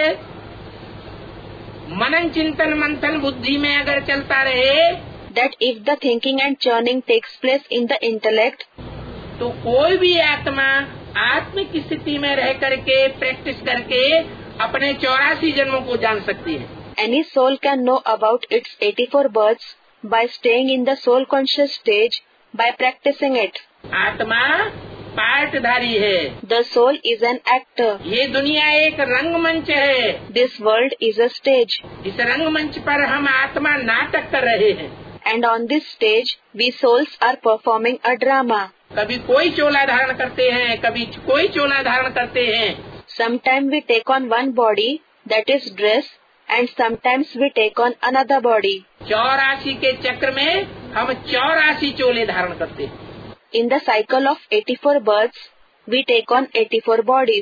Speaker 1: मनन चिंतन मंथन बुद्धि में अगर चलता रहे,
Speaker 2: that if the thinking and churning takes place in the intellect,
Speaker 1: तो कोई भी आत्मा आत्मिक स्थिति में रह करके प्रैक्टिस करके अपने चौरासी जन्मों को जान सकती है।
Speaker 2: Any soul can know about its eighty-four births by staying in the soul conscious stage by practicing it.
Speaker 1: आत्मा पार्टधारी है।
Speaker 2: The soul is an actor.
Speaker 1: ये दुनिया एक रंगमंच है।
Speaker 2: This world is a stage.
Speaker 1: इस रंगमंच पर हम आत्मा नाटक कर रहे हैं।
Speaker 2: And on this stage, we souls are performing a drama.
Speaker 1: कभी कोई चोला धारण करते हैं, कभी कोई चोला धारण करते हैं।
Speaker 2: Sometimes we take on one body, that is dress, and sometimes we take on another body.
Speaker 1: चौरासी के चक्र में हम चौरासी चोले धारण करते हैं।
Speaker 2: In the cycle of eighty-four births, we take on eighty-four bodies.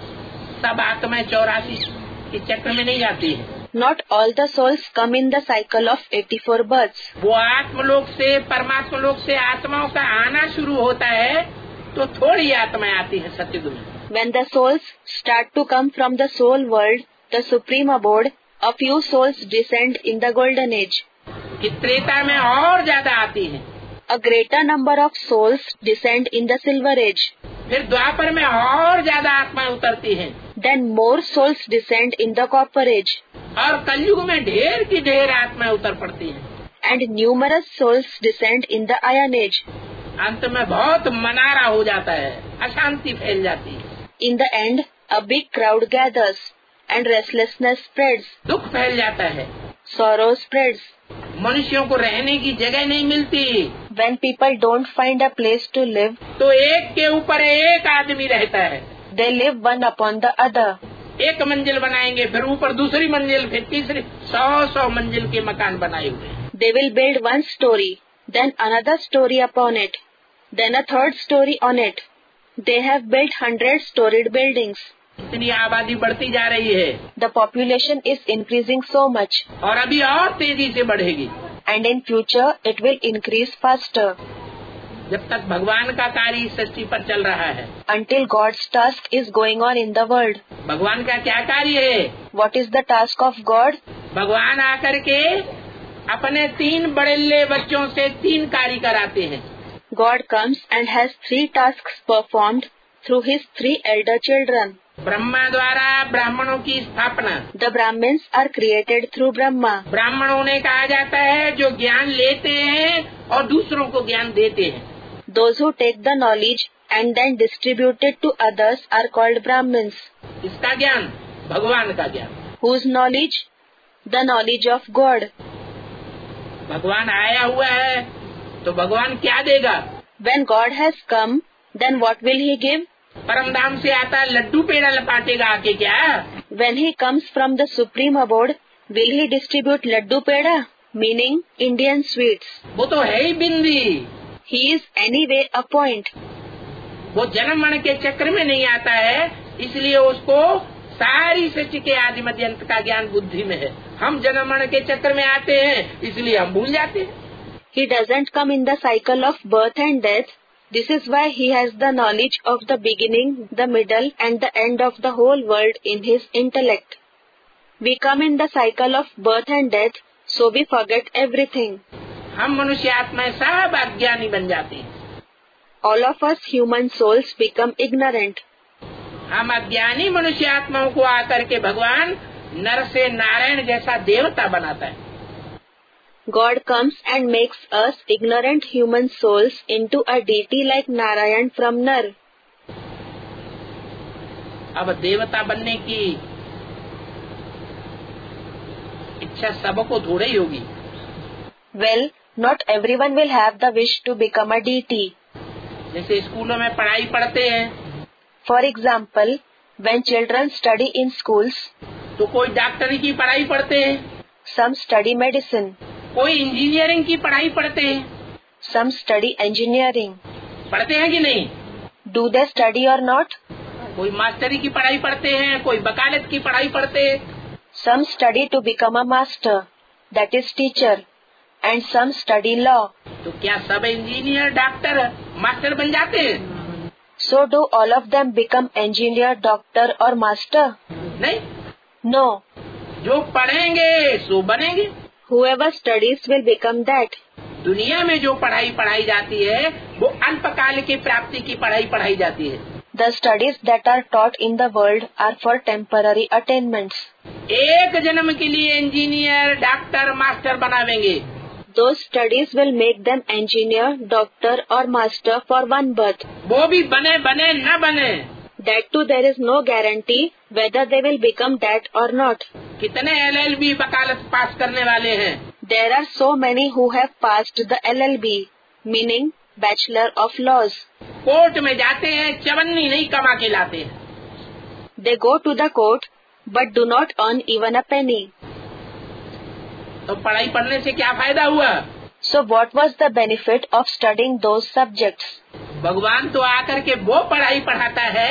Speaker 1: सब आत्माएं चौरासी के चक्र में नहीं जाती है।
Speaker 2: Not all the souls come in the cycle of eighty-four births.
Speaker 1: वो आत्मलोक से परमात्मा लोक से आत्माओं का आना शुरू होता है तो थोड़ी आत्माएं आती है सतयुग में।
Speaker 2: When the souls start to come from the soul world, the supreme abode, a few souls descend in the golden age.
Speaker 1: कि त्रेता में और ज्यादा आती है।
Speaker 2: A greater number of souls descend in the silver age.
Speaker 1: फिर द्वापर में और ज्यादा आत्माएं उतरती हैं।
Speaker 2: Then more souls descend in the copper age.
Speaker 1: और कलयुग में ढेर की ढेर आत्माएं उतर पड़ती हैं।
Speaker 2: And numerous souls descend in the iron age.
Speaker 1: अंत में बहुत मनारा हो जाता है, अशांति फैल जाती है।
Speaker 2: In the end, a big crowd gathers and restlessness spreads.
Speaker 1: दुख फैल जाता है।
Speaker 2: Sorrow spreads.
Speaker 1: मनुष्यों को रहने की जगह नहीं मिलती।
Speaker 2: When people don't find a place to live,
Speaker 1: तो एक के ऊपर एक आदमी रहता है।
Speaker 2: they live one upon the other.
Speaker 1: एक मंजिल बनाएंगे, फिर ऊपर दूसरी मंजिल, फिर तीसरी, सौ सौ मंजिल के मकान बनाए हुए।
Speaker 2: They will build one story, then another story upon it, then a third story on it. They have built hundred storied buildings.
Speaker 1: इतनी आबादी बढ़ती जा रही है।
Speaker 2: The population is increasing so much.
Speaker 1: और अभी और तेजी से बढ़ेगी।
Speaker 2: And in future it will increase faster.
Speaker 1: जब तक भगवान का कार्य इस सृष्टि पर चल रहा है।
Speaker 2: Until God's task is going on in the world.
Speaker 1: भगवान का क्या कार्य है?
Speaker 2: What is the task of God?
Speaker 1: भगवान आकर के अपने तीन बड़े बच्चों से तीन कार्य कराते हैं।
Speaker 2: God comes and has three tasks performed through his three elder children.
Speaker 1: Brahma द्वारा ब्राह्मणों की स्थापना।
Speaker 2: The Brahmins are created through Brahma.
Speaker 1: ब्राह्मणों ने कहा जाता है जो ज्ञान लेते हैं और दूसरों को ज्ञान देते हैं।
Speaker 2: Those who take the knowledge and then distribute it to others are called Brahmins.
Speaker 1: इसका ज्ञान भगवान का ज्ञान।
Speaker 2: Whose knowledge? The knowledge of God.
Speaker 1: भगवान आया हुआ है तो भगवान क्या देगा?
Speaker 2: When God has come, then what will he give?
Speaker 1: परम धाम से आता लड्डू पेड़ा लपाटेगा आके क्या?
Speaker 2: When he comes from the supreme abode, will he distribute laddu peda, meaning Indian sweets?
Speaker 1: वो तो है ही बिंदी।
Speaker 2: He is anyway a point.
Speaker 1: वो जन्म मरण के चक्र में नहीं आता है, इसलिए उसको सारी सृष्टि के आदि मध्य अंत का ज्ञान बुद्धि में है। हम जन्म मरण के चक्र में आते हैं, इसलिए हम भूल जाते हैं।
Speaker 2: He doesn't come in the cycle of birth and death. This is why he has the knowledge of the beginning, the middle and the end of the whole world in his intellect. We come in the cycle of birth and death, so we forget everything.
Speaker 1: हम मनुष्य आत्माएं सब अज्ञानी बन जाते हैं।
Speaker 2: All of us human souls become ignorant.
Speaker 1: हम अज्ञानी मनुष्य आत्माओं को आकर के भगवान नर से नारायण जैसा देवता बनाता है।
Speaker 2: God comes and makes us ignorant human souls into a deity like Narayan from Nar.
Speaker 1: अब देवता बनने की इच्छा सबको थोड़ी ही होगी।
Speaker 2: Well, not everyone will have the wish to become a deity.
Speaker 1: जैसे स्कूलों में पढ़ाई पढ़ते हैं,
Speaker 2: For example, when children study in schools,
Speaker 1: तो कोई डॉक्टरी की पढ़ाई पढ़ते हैं,
Speaker 2: some study medicine,
Speaker 1: कोई इंजीनियरिंग की पढ़ाई पढ़ते हैं।
Speaker 2: some study engineering.
Speaker 1: पढ़ते हैं कि नहीं?
Speaker 2: Do they study or not?
Speaker 1: कोई मास्टरी की पढ़ाई पढ़ते हैं, कोई वकालत की पढ़ाई पढ़ते हैं।
Speaker 2: Some study to become a master, that is teacher, and some study law.
Speaker 1: तो क्या सब इंजीनियर, डॉक्टर, मास्टर बन जाते हैं?
Speaker 2: So do all of them become engineer, doctor or master?
Speaker 1: नहीं,
Speaker 2: No.
Speaker 1: जो पढ़ेंगे सो बनेंगे।
Speaker 2: Whoever studies will become that.
Speaker 1: दुनिया में जो पढ़ाई पढ़ाई जाती है वो अल्पकाल की प्राप्ति की पढ़ाई पढ़ाई जाती है।
Speaker 2: The studies that are taught in the world are for temporary attainments.
Speaker 1: एक जन्म के लिए इंजीनियर, डॉक्टर, मास्टर बनावेंगे।
Speaker 2: Those studies will make them engineer, doctor or master for one birth.
Speaker 1: वो भी बने बने न बने।
Speaker 2: That too there is no guarantee whether they will become that or not.
Speaker 1: कितने एल एल बी वकालत पास करने वाले हैं?
Speaker 2: There are so many who have passed the L L B, meaning Bachelor of Laws.
Speaker 1: Court में जाते हैं, चवन्नी नहीं कमा के लाते हैं।
Speaker 2: They go to the court but do not earn even a penny.
Speaker 1: तो पढ़ाई पढ़ने से क्या फायदा हुआ?
Speaker 2: So what was the benefit of studying those subjects?
Speaker 1: भगवान तो आकर के वो पढ़ाई पढ़ाता है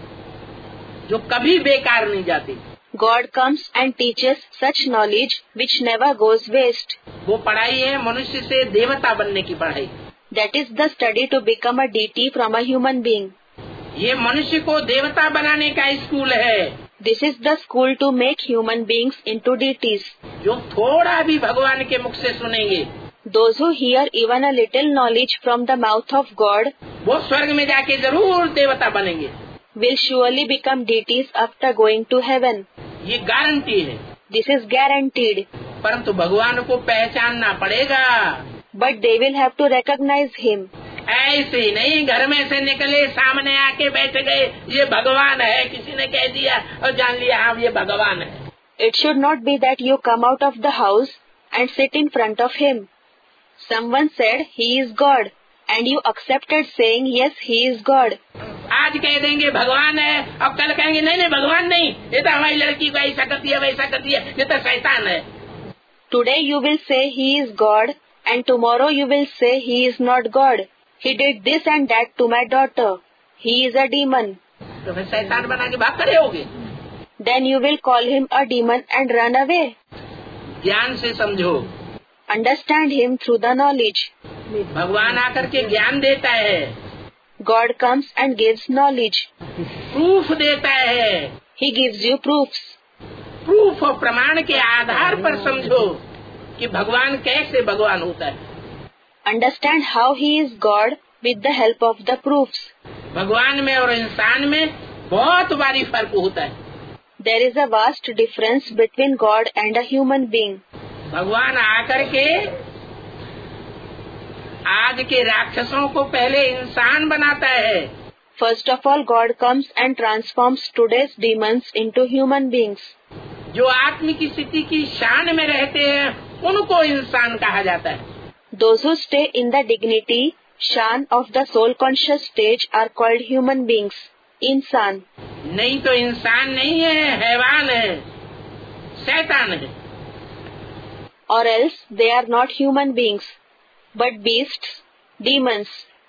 Speaker 1: जो कभी बेकार नहीं जाती।
Speaker 2: God comes and teaches such knowledge which never goes waste.
Speaker 1: वो पढ़ाई है मनुष्य से देवता बनने की पढ़ाई।
Speaker 2: That is the study to become a deity from a human being.
Speaker 1: ये मनुष्य को देवता बनाने का स्कूल है।
Speaker 2: This is the school to make human beings into deities.
Speaker 1: जो थोड़ा भी भगवान के मुख से सुनेंगे,
Speaker 2: Those who hear even a little knowledge from the mouth of God
Speaker 1: वो स्वर्ग में जाके जरूर देवता बनेंगे।
Speaker 2: will surely become deities after going to heaven.
Speaker 1: ये गारंटी है।
Speaker 2: This is guaranteed.
Speaker 1: परंतु भगवान को पहचानना पड़ेगा।
Speaker 2: But they will have to recognize him.
Speaker 1: ऐसे ही नहीं घर में से निकले सामने आके बैठ गए, ये भगवान है, किसी ने कह दिया और जान लिया हाँ ये भगवान है।
Speaker 2: It should not be that you come out of the house and sit in front of him. Someone said he is God and you accepted saying yes he is God.
Speaker 1: आज कह देंगे भगवान है और कल कहेंगे नहीं नहीं भगवान नहीं, ये तो हमारी लड़की को ऐसा करती है वैसा करती है, ये तो शैतान है।
Speaker 2: Today you will say he is God and tomorrow you will say he is not God. He did this and that to my daughter. He is a demon.
Speaker 1: तो फिर शैतान बना के भाग खड़े होगे।
Speaker 2: Then you will call him a demon and run away.
Speaker 1: ज्ञान से समझो।
Speaker 2: Understand him through the knowledge.
Speaker 1: भगवान आकर के ज्ञान देता है,
Speaker 2: God comes and gives knowledge.
Speaker 1: Proof देता है।
Speaker 2: He gives you proofs.
Speaker 1: Proof और प्रमाण के आधार पर समझो कि भगवान कैसे भगवान होता है।
Speaker 2: Understand how he is God with the help of the proofs.
Speaker 1: भगवान में और इंसान में बहुत भारी फर्क होता है।
Speaker 2: There is a vast difference between God and a human being.
Speaker 1: भगवान आकर के आज के राक्षसों को पहले इंसान बनाता है।
Speaker 2: First of all, God comes and transforms today's demons into human beings.
Speaker 1: जो आत्मिक स्थिति की शान में रहते हैं उनको इंसान कहा जाता है।
Speaker 2: Those who stay in the dignity, shan of the soul conscious stage are called human beings. इंसान।
Speaker 1: नहीं तो इंसान नहीं है, हैवान है, शैतान है।
Speaker 2: Or else they are not human beings, but beasts, demons.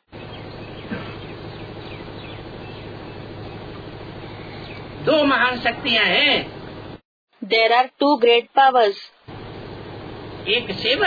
Speaker 1: दो महान शक्तियां हैं।
Speaker 2: There are two great powers.
Speaker 1: एक शिव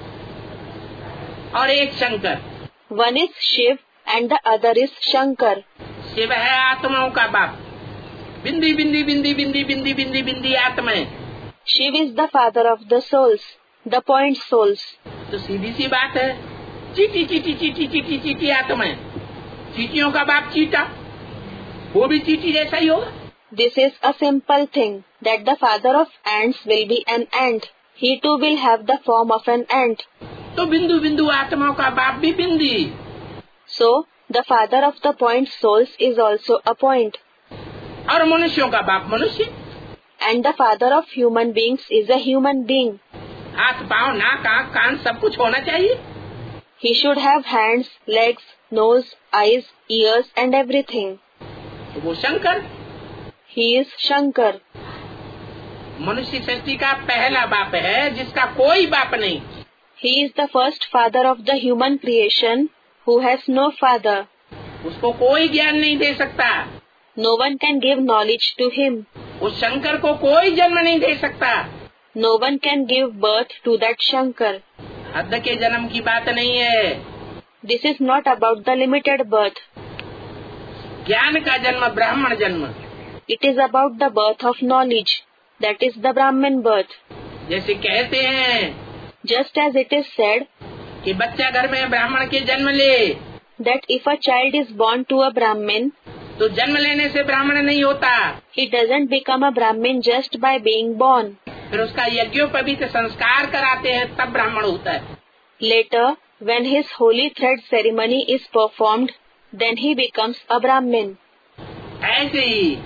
Speaker 1: और एक Shankar.
Speaker 2: One is Shiv and the other is Shankar.
Speaker 1: Shiv है आत्माओं का बाप, बिंदी बिंदी बिंदी बिंदी बिंदी बिंदी बिंदी आत्माएं।
Speaker 2: Shiv is the father of the souls, the point souls.
Speaker 1: तो सीधी सी बात है, चीटी चीटी चीटी चीटी चीटी आत्मा है, चीटियों का बाप चीटा, वो भी चीटी जैसा ही होगा।
Speaker 2: This is a simple thing that the father of ants will be an ant. He too will have the form of an ant.
Speaker 1: तो बिंदु बिंदु आत्माओं का बाप भी बिंदी।
Speaker 2: So the father of the point souls is also a point.
Speaker 1: और मनुष्यों का बाप मनुष्य।
Speaker 2: And the father of human beings is a human being.
Speaker 1: हाथ पाँव नाक आँख कान सब कुछ होना चाहिए।
Speaker 2: He should have hands, legs, nose, eyes, ears and everything.
Speaker 1: तो वो शंकर।
Speaker 2: He is Shankar.
Speaker 1: मनुष्य सृष्टि का पहला बाप है जिसका कोई बाप नहीं।
Speaker 2: He is the first father of the human creation who has no father.
Speaker 1: उसको कोई ज्ञान नहीं दे सकता।
Speaker 2: No one can give knowledge to him.
Speaker 1: उस शंकर को कोई जन्म नहीं दे सकता।
Speaker 2: No one can give birth to that Shankar.
Speaker 1: हद के जन्म की बात नहीं है।
Speaker 2: This is not about the limited birth.
Speaker 1: ज्ञान का जन्म ब्राह्मण जन्म।
Speaker 2: It is about the birth of knowledge. That is the Brahmin birth.
Speaker 1: जैसे कहते हैं,
Speaker 2: Just as it is said
Speaker 1: कि बच्चा घर में ब्राह्मण के जन्म ले,
Speaker 2: that if a child is born to a Brahmin,
Speaker 1: तो जन्म लेने से ब्राह्मण नहीं होता।
Speaker 2: he doesn't become a Brahmin just by being born.
Speaker 1: फिर उसका यज्ञोपवीत संस्कार कराते हैं तब ब्राह्मण होता है।
Speaker 2: Later, when his holy thread ceremony is performed, then he becomes a Brahmin.
Speaker 1: ऐसे ही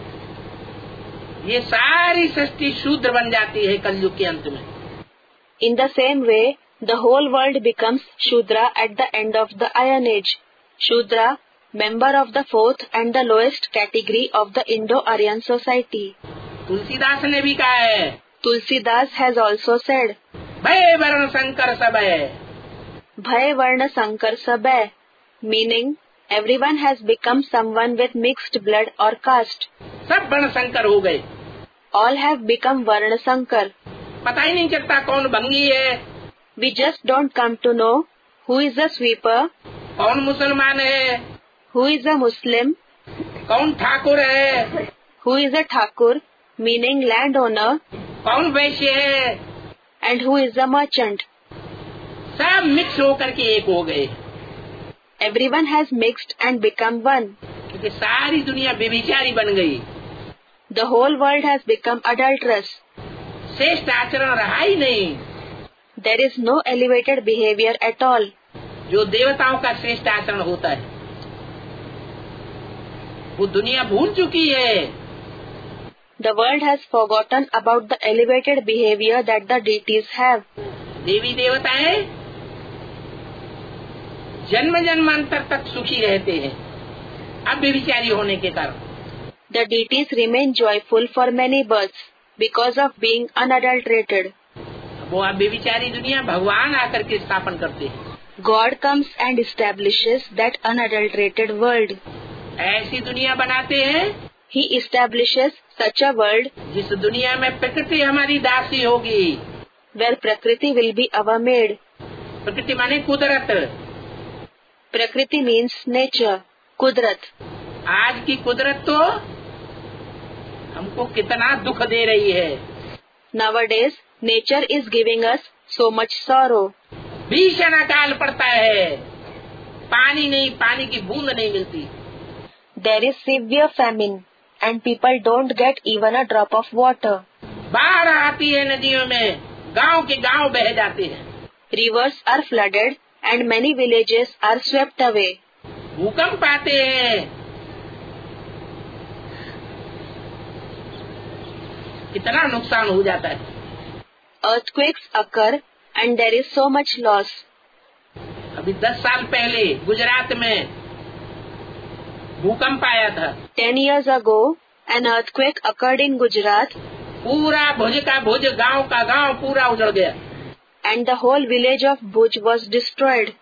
Speaker 1: ये सारी सृष्टि शूद्र बन जाती है कलयुग के अंत में।
Speaker 2: In the same way, the whole world becomes Shudra at the end of the Iron Age. Shudra, member of the fourth and the lowest category of the Indo-Aryan society.
Speaker 1: Tulsidas ने भी कहा है,
Speaker 2: Tulsidas has also said,
Speaker 1: भय वर्ण संकर सब है।
Speaker 2: Bhay Varna Sankar Sabhay, meaning everyone has become someone with mixed blood or caste.
Speaker 1: सब वर्ण संकर हो गए।
Speaker 2: All have become Varna Sankar.
Speaker 1: पता ही नहीं चलता कौन भंगी है,
Speaker 2: We just don't come to know who is a sweeper,
Speaker 1: कौन मुसलमान है,
Speaker 2: who is a Muslim,
Speaker 1: कौन ठाकुर है,
Speaker 2: who is a Thakur, meaning landowner,
Speaker 1: कौन वैश्य है,
Speaker 2: and who is a merchant.
Speaker 1: सब मिक्स होकर के एक हो गए।
Speaker 2: Everyone has mixed and become one.
Speaker 1: क्योंकि सारी दुनिया व्यभिचारी बन गई।
Speaker 2: The whole world has become adulterous.
Speaker 1: श्रेष्ठ आचरण रहा ही नहीं।
Speaker 2: There is no elevated behavior at all.
Speaker 1: जो देवताओं का श्रेष्ठ आचरण होता है वो दुनिया भूल चुकी है।
Speaker 2: The world has forgotten about the elevated behavior that the deities have.
Speaker 1: देवी देवताएं जन्म जन्मांतर तक सुखी रहते हैं अब व्यभिचारी होने के कारण।
Speaker 2: The deities remain joyful for many births because of being unadulterated.
Speaker 1: वो अब व्यभिचारी दुनिया भगवान आकर के स्थापन करते हैं।
Speaker 2: God comes and establishes that unadulterated world.
Speaker 1: ऐसी दुनिया बनाते हैं
Speaker 2: He establishes such a world
Speaker 1: जिस दुनिया में प्रकृति हमारी दासी होगी।
Speaker 2: where Prakriti will be our maid.
Speaker 1: प्रकृति माने कुदरत।
Speaker 2: Prakriti means nature, Kudrat.
Speaker 1: आज की कुदरत तो हमको कितना दुख दे रही है।
Speaker 2: Nowadays, nature is giving us so much sorrow.
Speaker 1: भीषण अकाल पड़ता है, पानी नहीं, पानी की बूंद नहीं मिलती।
Speaker 2: There is severe famine and people don't get even a drop of water.
Speaker 1: बाढ़ आती है नदियों में, गांव के गांव बह जाते हैं।
Speaker 2: Rivers are flooded and many villages are swept away.
Speaker 1: भूकंप आते हैं, कितना नुकसान हो जाता है।
Speaker 2: Earthquakes occur and there is so much loss.
Speaker 1: अभी दस साल पहले गुजरात में भूकंप आया था।
Speaker 2: Ten years ago, an earthquake occurred in Gujarat
Speaker 1: पूरा भुज का भुज, गांव का गांव पूरा उजड़ गया।
Speaker 2: and the whole village of Bhuj was destroyed.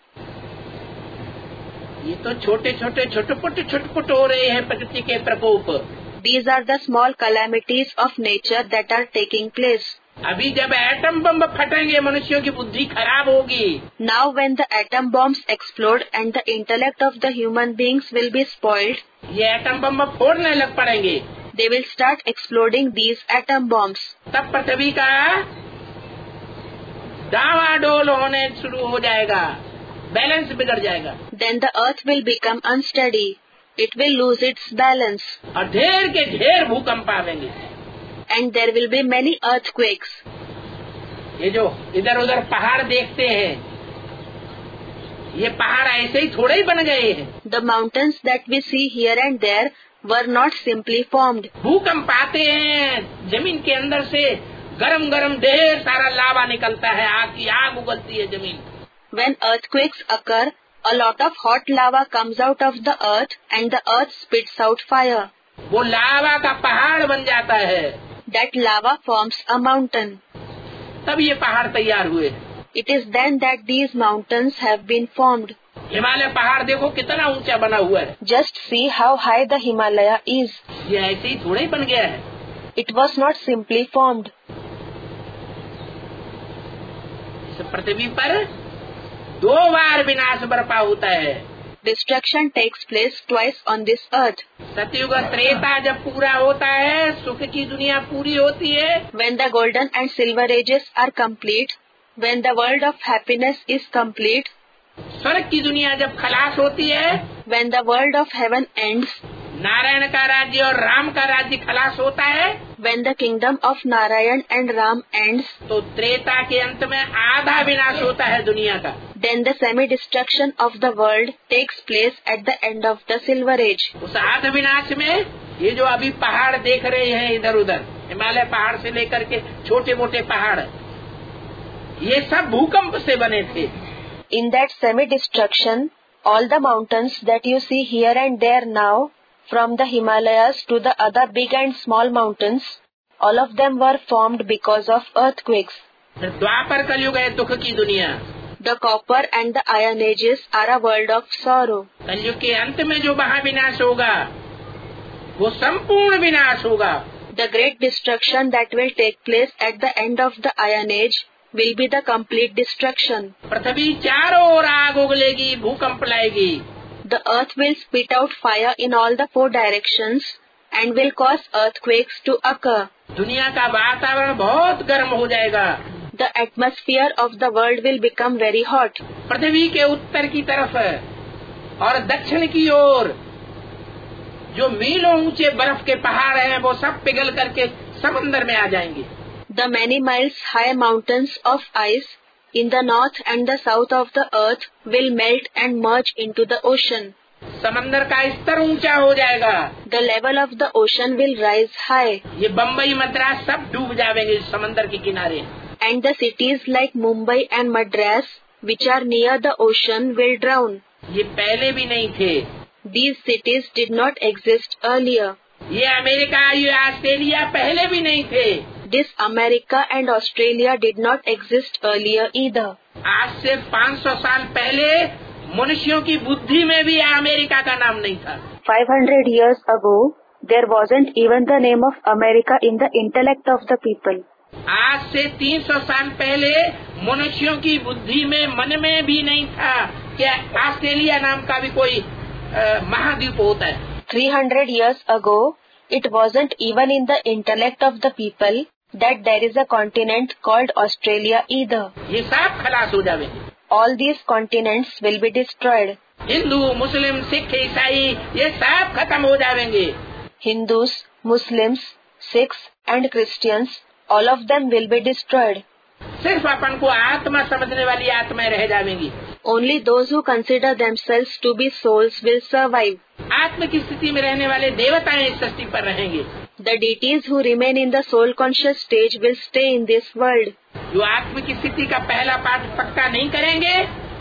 Speaker 1: ये तो छोटे छोटे छुटपुट छुटपुट हो रहे हैं प्रकृति के प्रकोप।
Speaker 2: These are the small calamities of nature that are taking place.
Speaker 1: अभी जब एटम बम फटेंगे मनुष्यों की बुद्धि खराब होगी।
Speaker 2: Now when the atom bombs explode and the intellect of the human beings will be spoiled,
Speaker 1: ये एटम बम फोड़ने लग पड़ेंगे।
Speaker 2: they will start exploding these atom bombs.
Speaker 1: तब पृथ्वी का डावाडोल होने शुरू हो जाएगा, बैलेंस बिगड़ जाएगा।
Speaker 2: Then the earth will become unsteady. It will lose its balance.
Speaker 1: और ढेर के ढेर भूकंप आवेंगे।
Speaker 2: And there will be many earthquakes.
Speaker 1: ये जो इधर उधर पहाड़ देखते हैं, ये पहाड़ ऐसे ही थोड़े ही बन गए हैं।
Speaker 2: The mountains that we see here and there were not simply formed.
Speaker 1: भूकंप आते हैं, जमीन के अंदर से गरम गरम ढेर सारा लावा निकलता है, आग की आग उगलती है जमीन।
Speaker 2: When earthquakes occur, a lot of hot lava comes out of the earth and the earth spits out fire.
Speaker 1: वो लावा का पहाड़ बन जाता है।
Speaker 2: That lava forms a mountain.
Speaker 1: तब ये पहाड़ तैयार हुए।
Speaker 2: It is then that these mountains have been formed.
Speaker 1: Himalaya पहाड़ देखो कितना ऊंचा बना हुआ है।
Speaker 2: Just see how high the Himalaya is.
Speaker 1: ये ऐसे ही थोड़ा ही बन गया है।
Speaker 2: It was not simply formed.
Speaker 1: इस पृथ्वी पर दो बार विनाश बरपा होता है।
Speaker 2: Destruction takes place twice on this earth.
Speaker 1: सतयुग त्रेता जब पूरा होता है, सुख की दुनिया पूरी होती है।
Speaker 2: When the golden and silver ages are complete, when the world of happiness is complete,
Speaker 1: स्वर्ग की दुनिया जब खलास होती है,
Speaker 2: when the world of heaven ends,
Speaker 1: Narayan का राज्य और राम का राज्य खलास होता है,
Speaker 2: when the kingdom of Narayan and Ram ends,
Speaker 1: तो त्रेता के अंत में आधा विनाश होता है दुनिया का।
Speaker 2: then the semi-destruction of the world takes place at the end of the silver age.
Speaker 1: उस आध विनाश में ये जो अभी पहाड़ देख रहे हैं इधर उधर, हिमालय पहाड़ से लेकर के छोटे मोटे पहाड़, ये सब भूकंप से बने थे।
Speaker 2: In that semi-destruction, all the mountains that you see here and there now, from the Himalayas to the other big and small mountains, all of them were formed because of earthquakes.
Speaker 1: फिर द्वापर कलयुग है दुख की दुनिया।
Speaker 2: The copper and the iron ages are a world of sorrow.
Speaker 1: कलयुग के अंत में जो महाविनाश होगा, वो संपूर्ण विनाश होगा।
Speaker 2: The great destruction that will take place at the end of the iron age will be the complete destruction.
Speaker 1: पृथ्वी चारों ओर आग उगलेगी, भूकंप लाएगी।
Speaker 2: The earth will spit out fire in all the four directions and will cause earthquakes to occur.
Speaker 1: दुनिया का वातावरण बहुत गर्म हो जाएगा।
Speaker 2: The atmosphere of the world will become very hot.
Speaker 1: पृथ्वी के उत्तर की तरफ और दक्षिण की ओर जो मीलों ऊंचे बर्फ के पहाड़ हैं, वो सब पिघल करके समंदर में आ जाएंगे।
Speaker 2: The many miles high mountains of ice in the north and the south of the earth will melt and merge into the ocean.
Speaker 1: समंदर का स्तर ऊंचा हो जाएगा।
Speaker 2: The level of the ocean will rise high.
Speaker 1: ये बम्बई मद्रास सब डूब जाएंगे इस समंदर के किनारे।
Speaker 2: And the cities like Mumbai and Madras, which are near the ocean, will drown.
Speaker 1: ये पहले भी नहीं थे।
Speaker 2: These cities did not exist earlier.
Speaker 1: ये अमेरिका, ये ऑस्ट्रेलिया पहले भी नहीं थे।
Speaker 2: This America and Australia did not exist earlier either.
Speaker 1: आज से पाँच सौ साल पहले मनुष्यों की बुद्धि में भी अमेरिका का नाम नहीं था।
Speaker 2: five hundred years ago, there wasn't even the name of America in the intellect of the people.
Speaker 1: आज से तीन सौ साल पहले मनुष्यों की बुद्धि में, मन में भी नहीं था कि ऑस्ट्रेलिया नाम का भी कोई महाद्वीप होता है।
Speaker 2: three hundred years ago, it wasn't even in the intellect of the people that there is a continent called Australia either.
Speaker 1: ये सब खलास हो जाएंगे।
Speaker 2: All these continents will be destroyed.
Speaker 1: Hindu, मुस्लिम, सिख, ईसाई ये सब खत्म हो जाएंगे।
Speaker 2: Hindus, Muslims, Sikhs and Christians, all of them will be destroyed.
Speaker 1: सिर्फ अपन को आत्मा समझने वाली आत्माएं रह जाएंगी।
Speaker 2: Only those who consider themselves to be souls will survive.
Speaker 1: आत्म की स्थिति में रहने वाले देवताएं इस सृष्टि पर रहेंगे।
Speaker 2: The deities who remain in the soul conscious stage will stay in this world.
Speaker 1: जो आत्म की स्थिति का पहला पाठ पक्का नहीं करेंगे,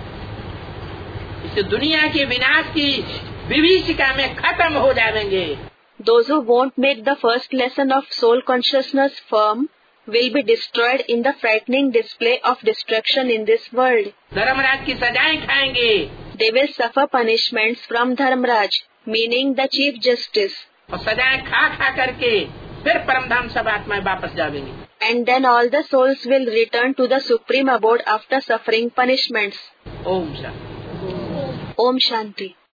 Speaker 1: इस दुनिया के विनाश की विभीषिका में खत्म हो जाएंगे।
Speaker 2: Those who won't make the first lesson of soul consciousness firm will be destroyed in the frightening display of destruction in this world.
Speaker 1: Dharmaraj की सजाएं खाएंगे।
Speaker 2: They will suffer punishments from Dharmraj, meaning the chief justice.
Speaker 1: और सजाएं खा खा करके फिर परमधाम सब आत्माएं वापस जाएंगी।
Speaker 2: And then all the souls will return to the supreme abode after suffering punishments.
Speaker 1: Om Shanti.
Speaker 2: Om Shanti.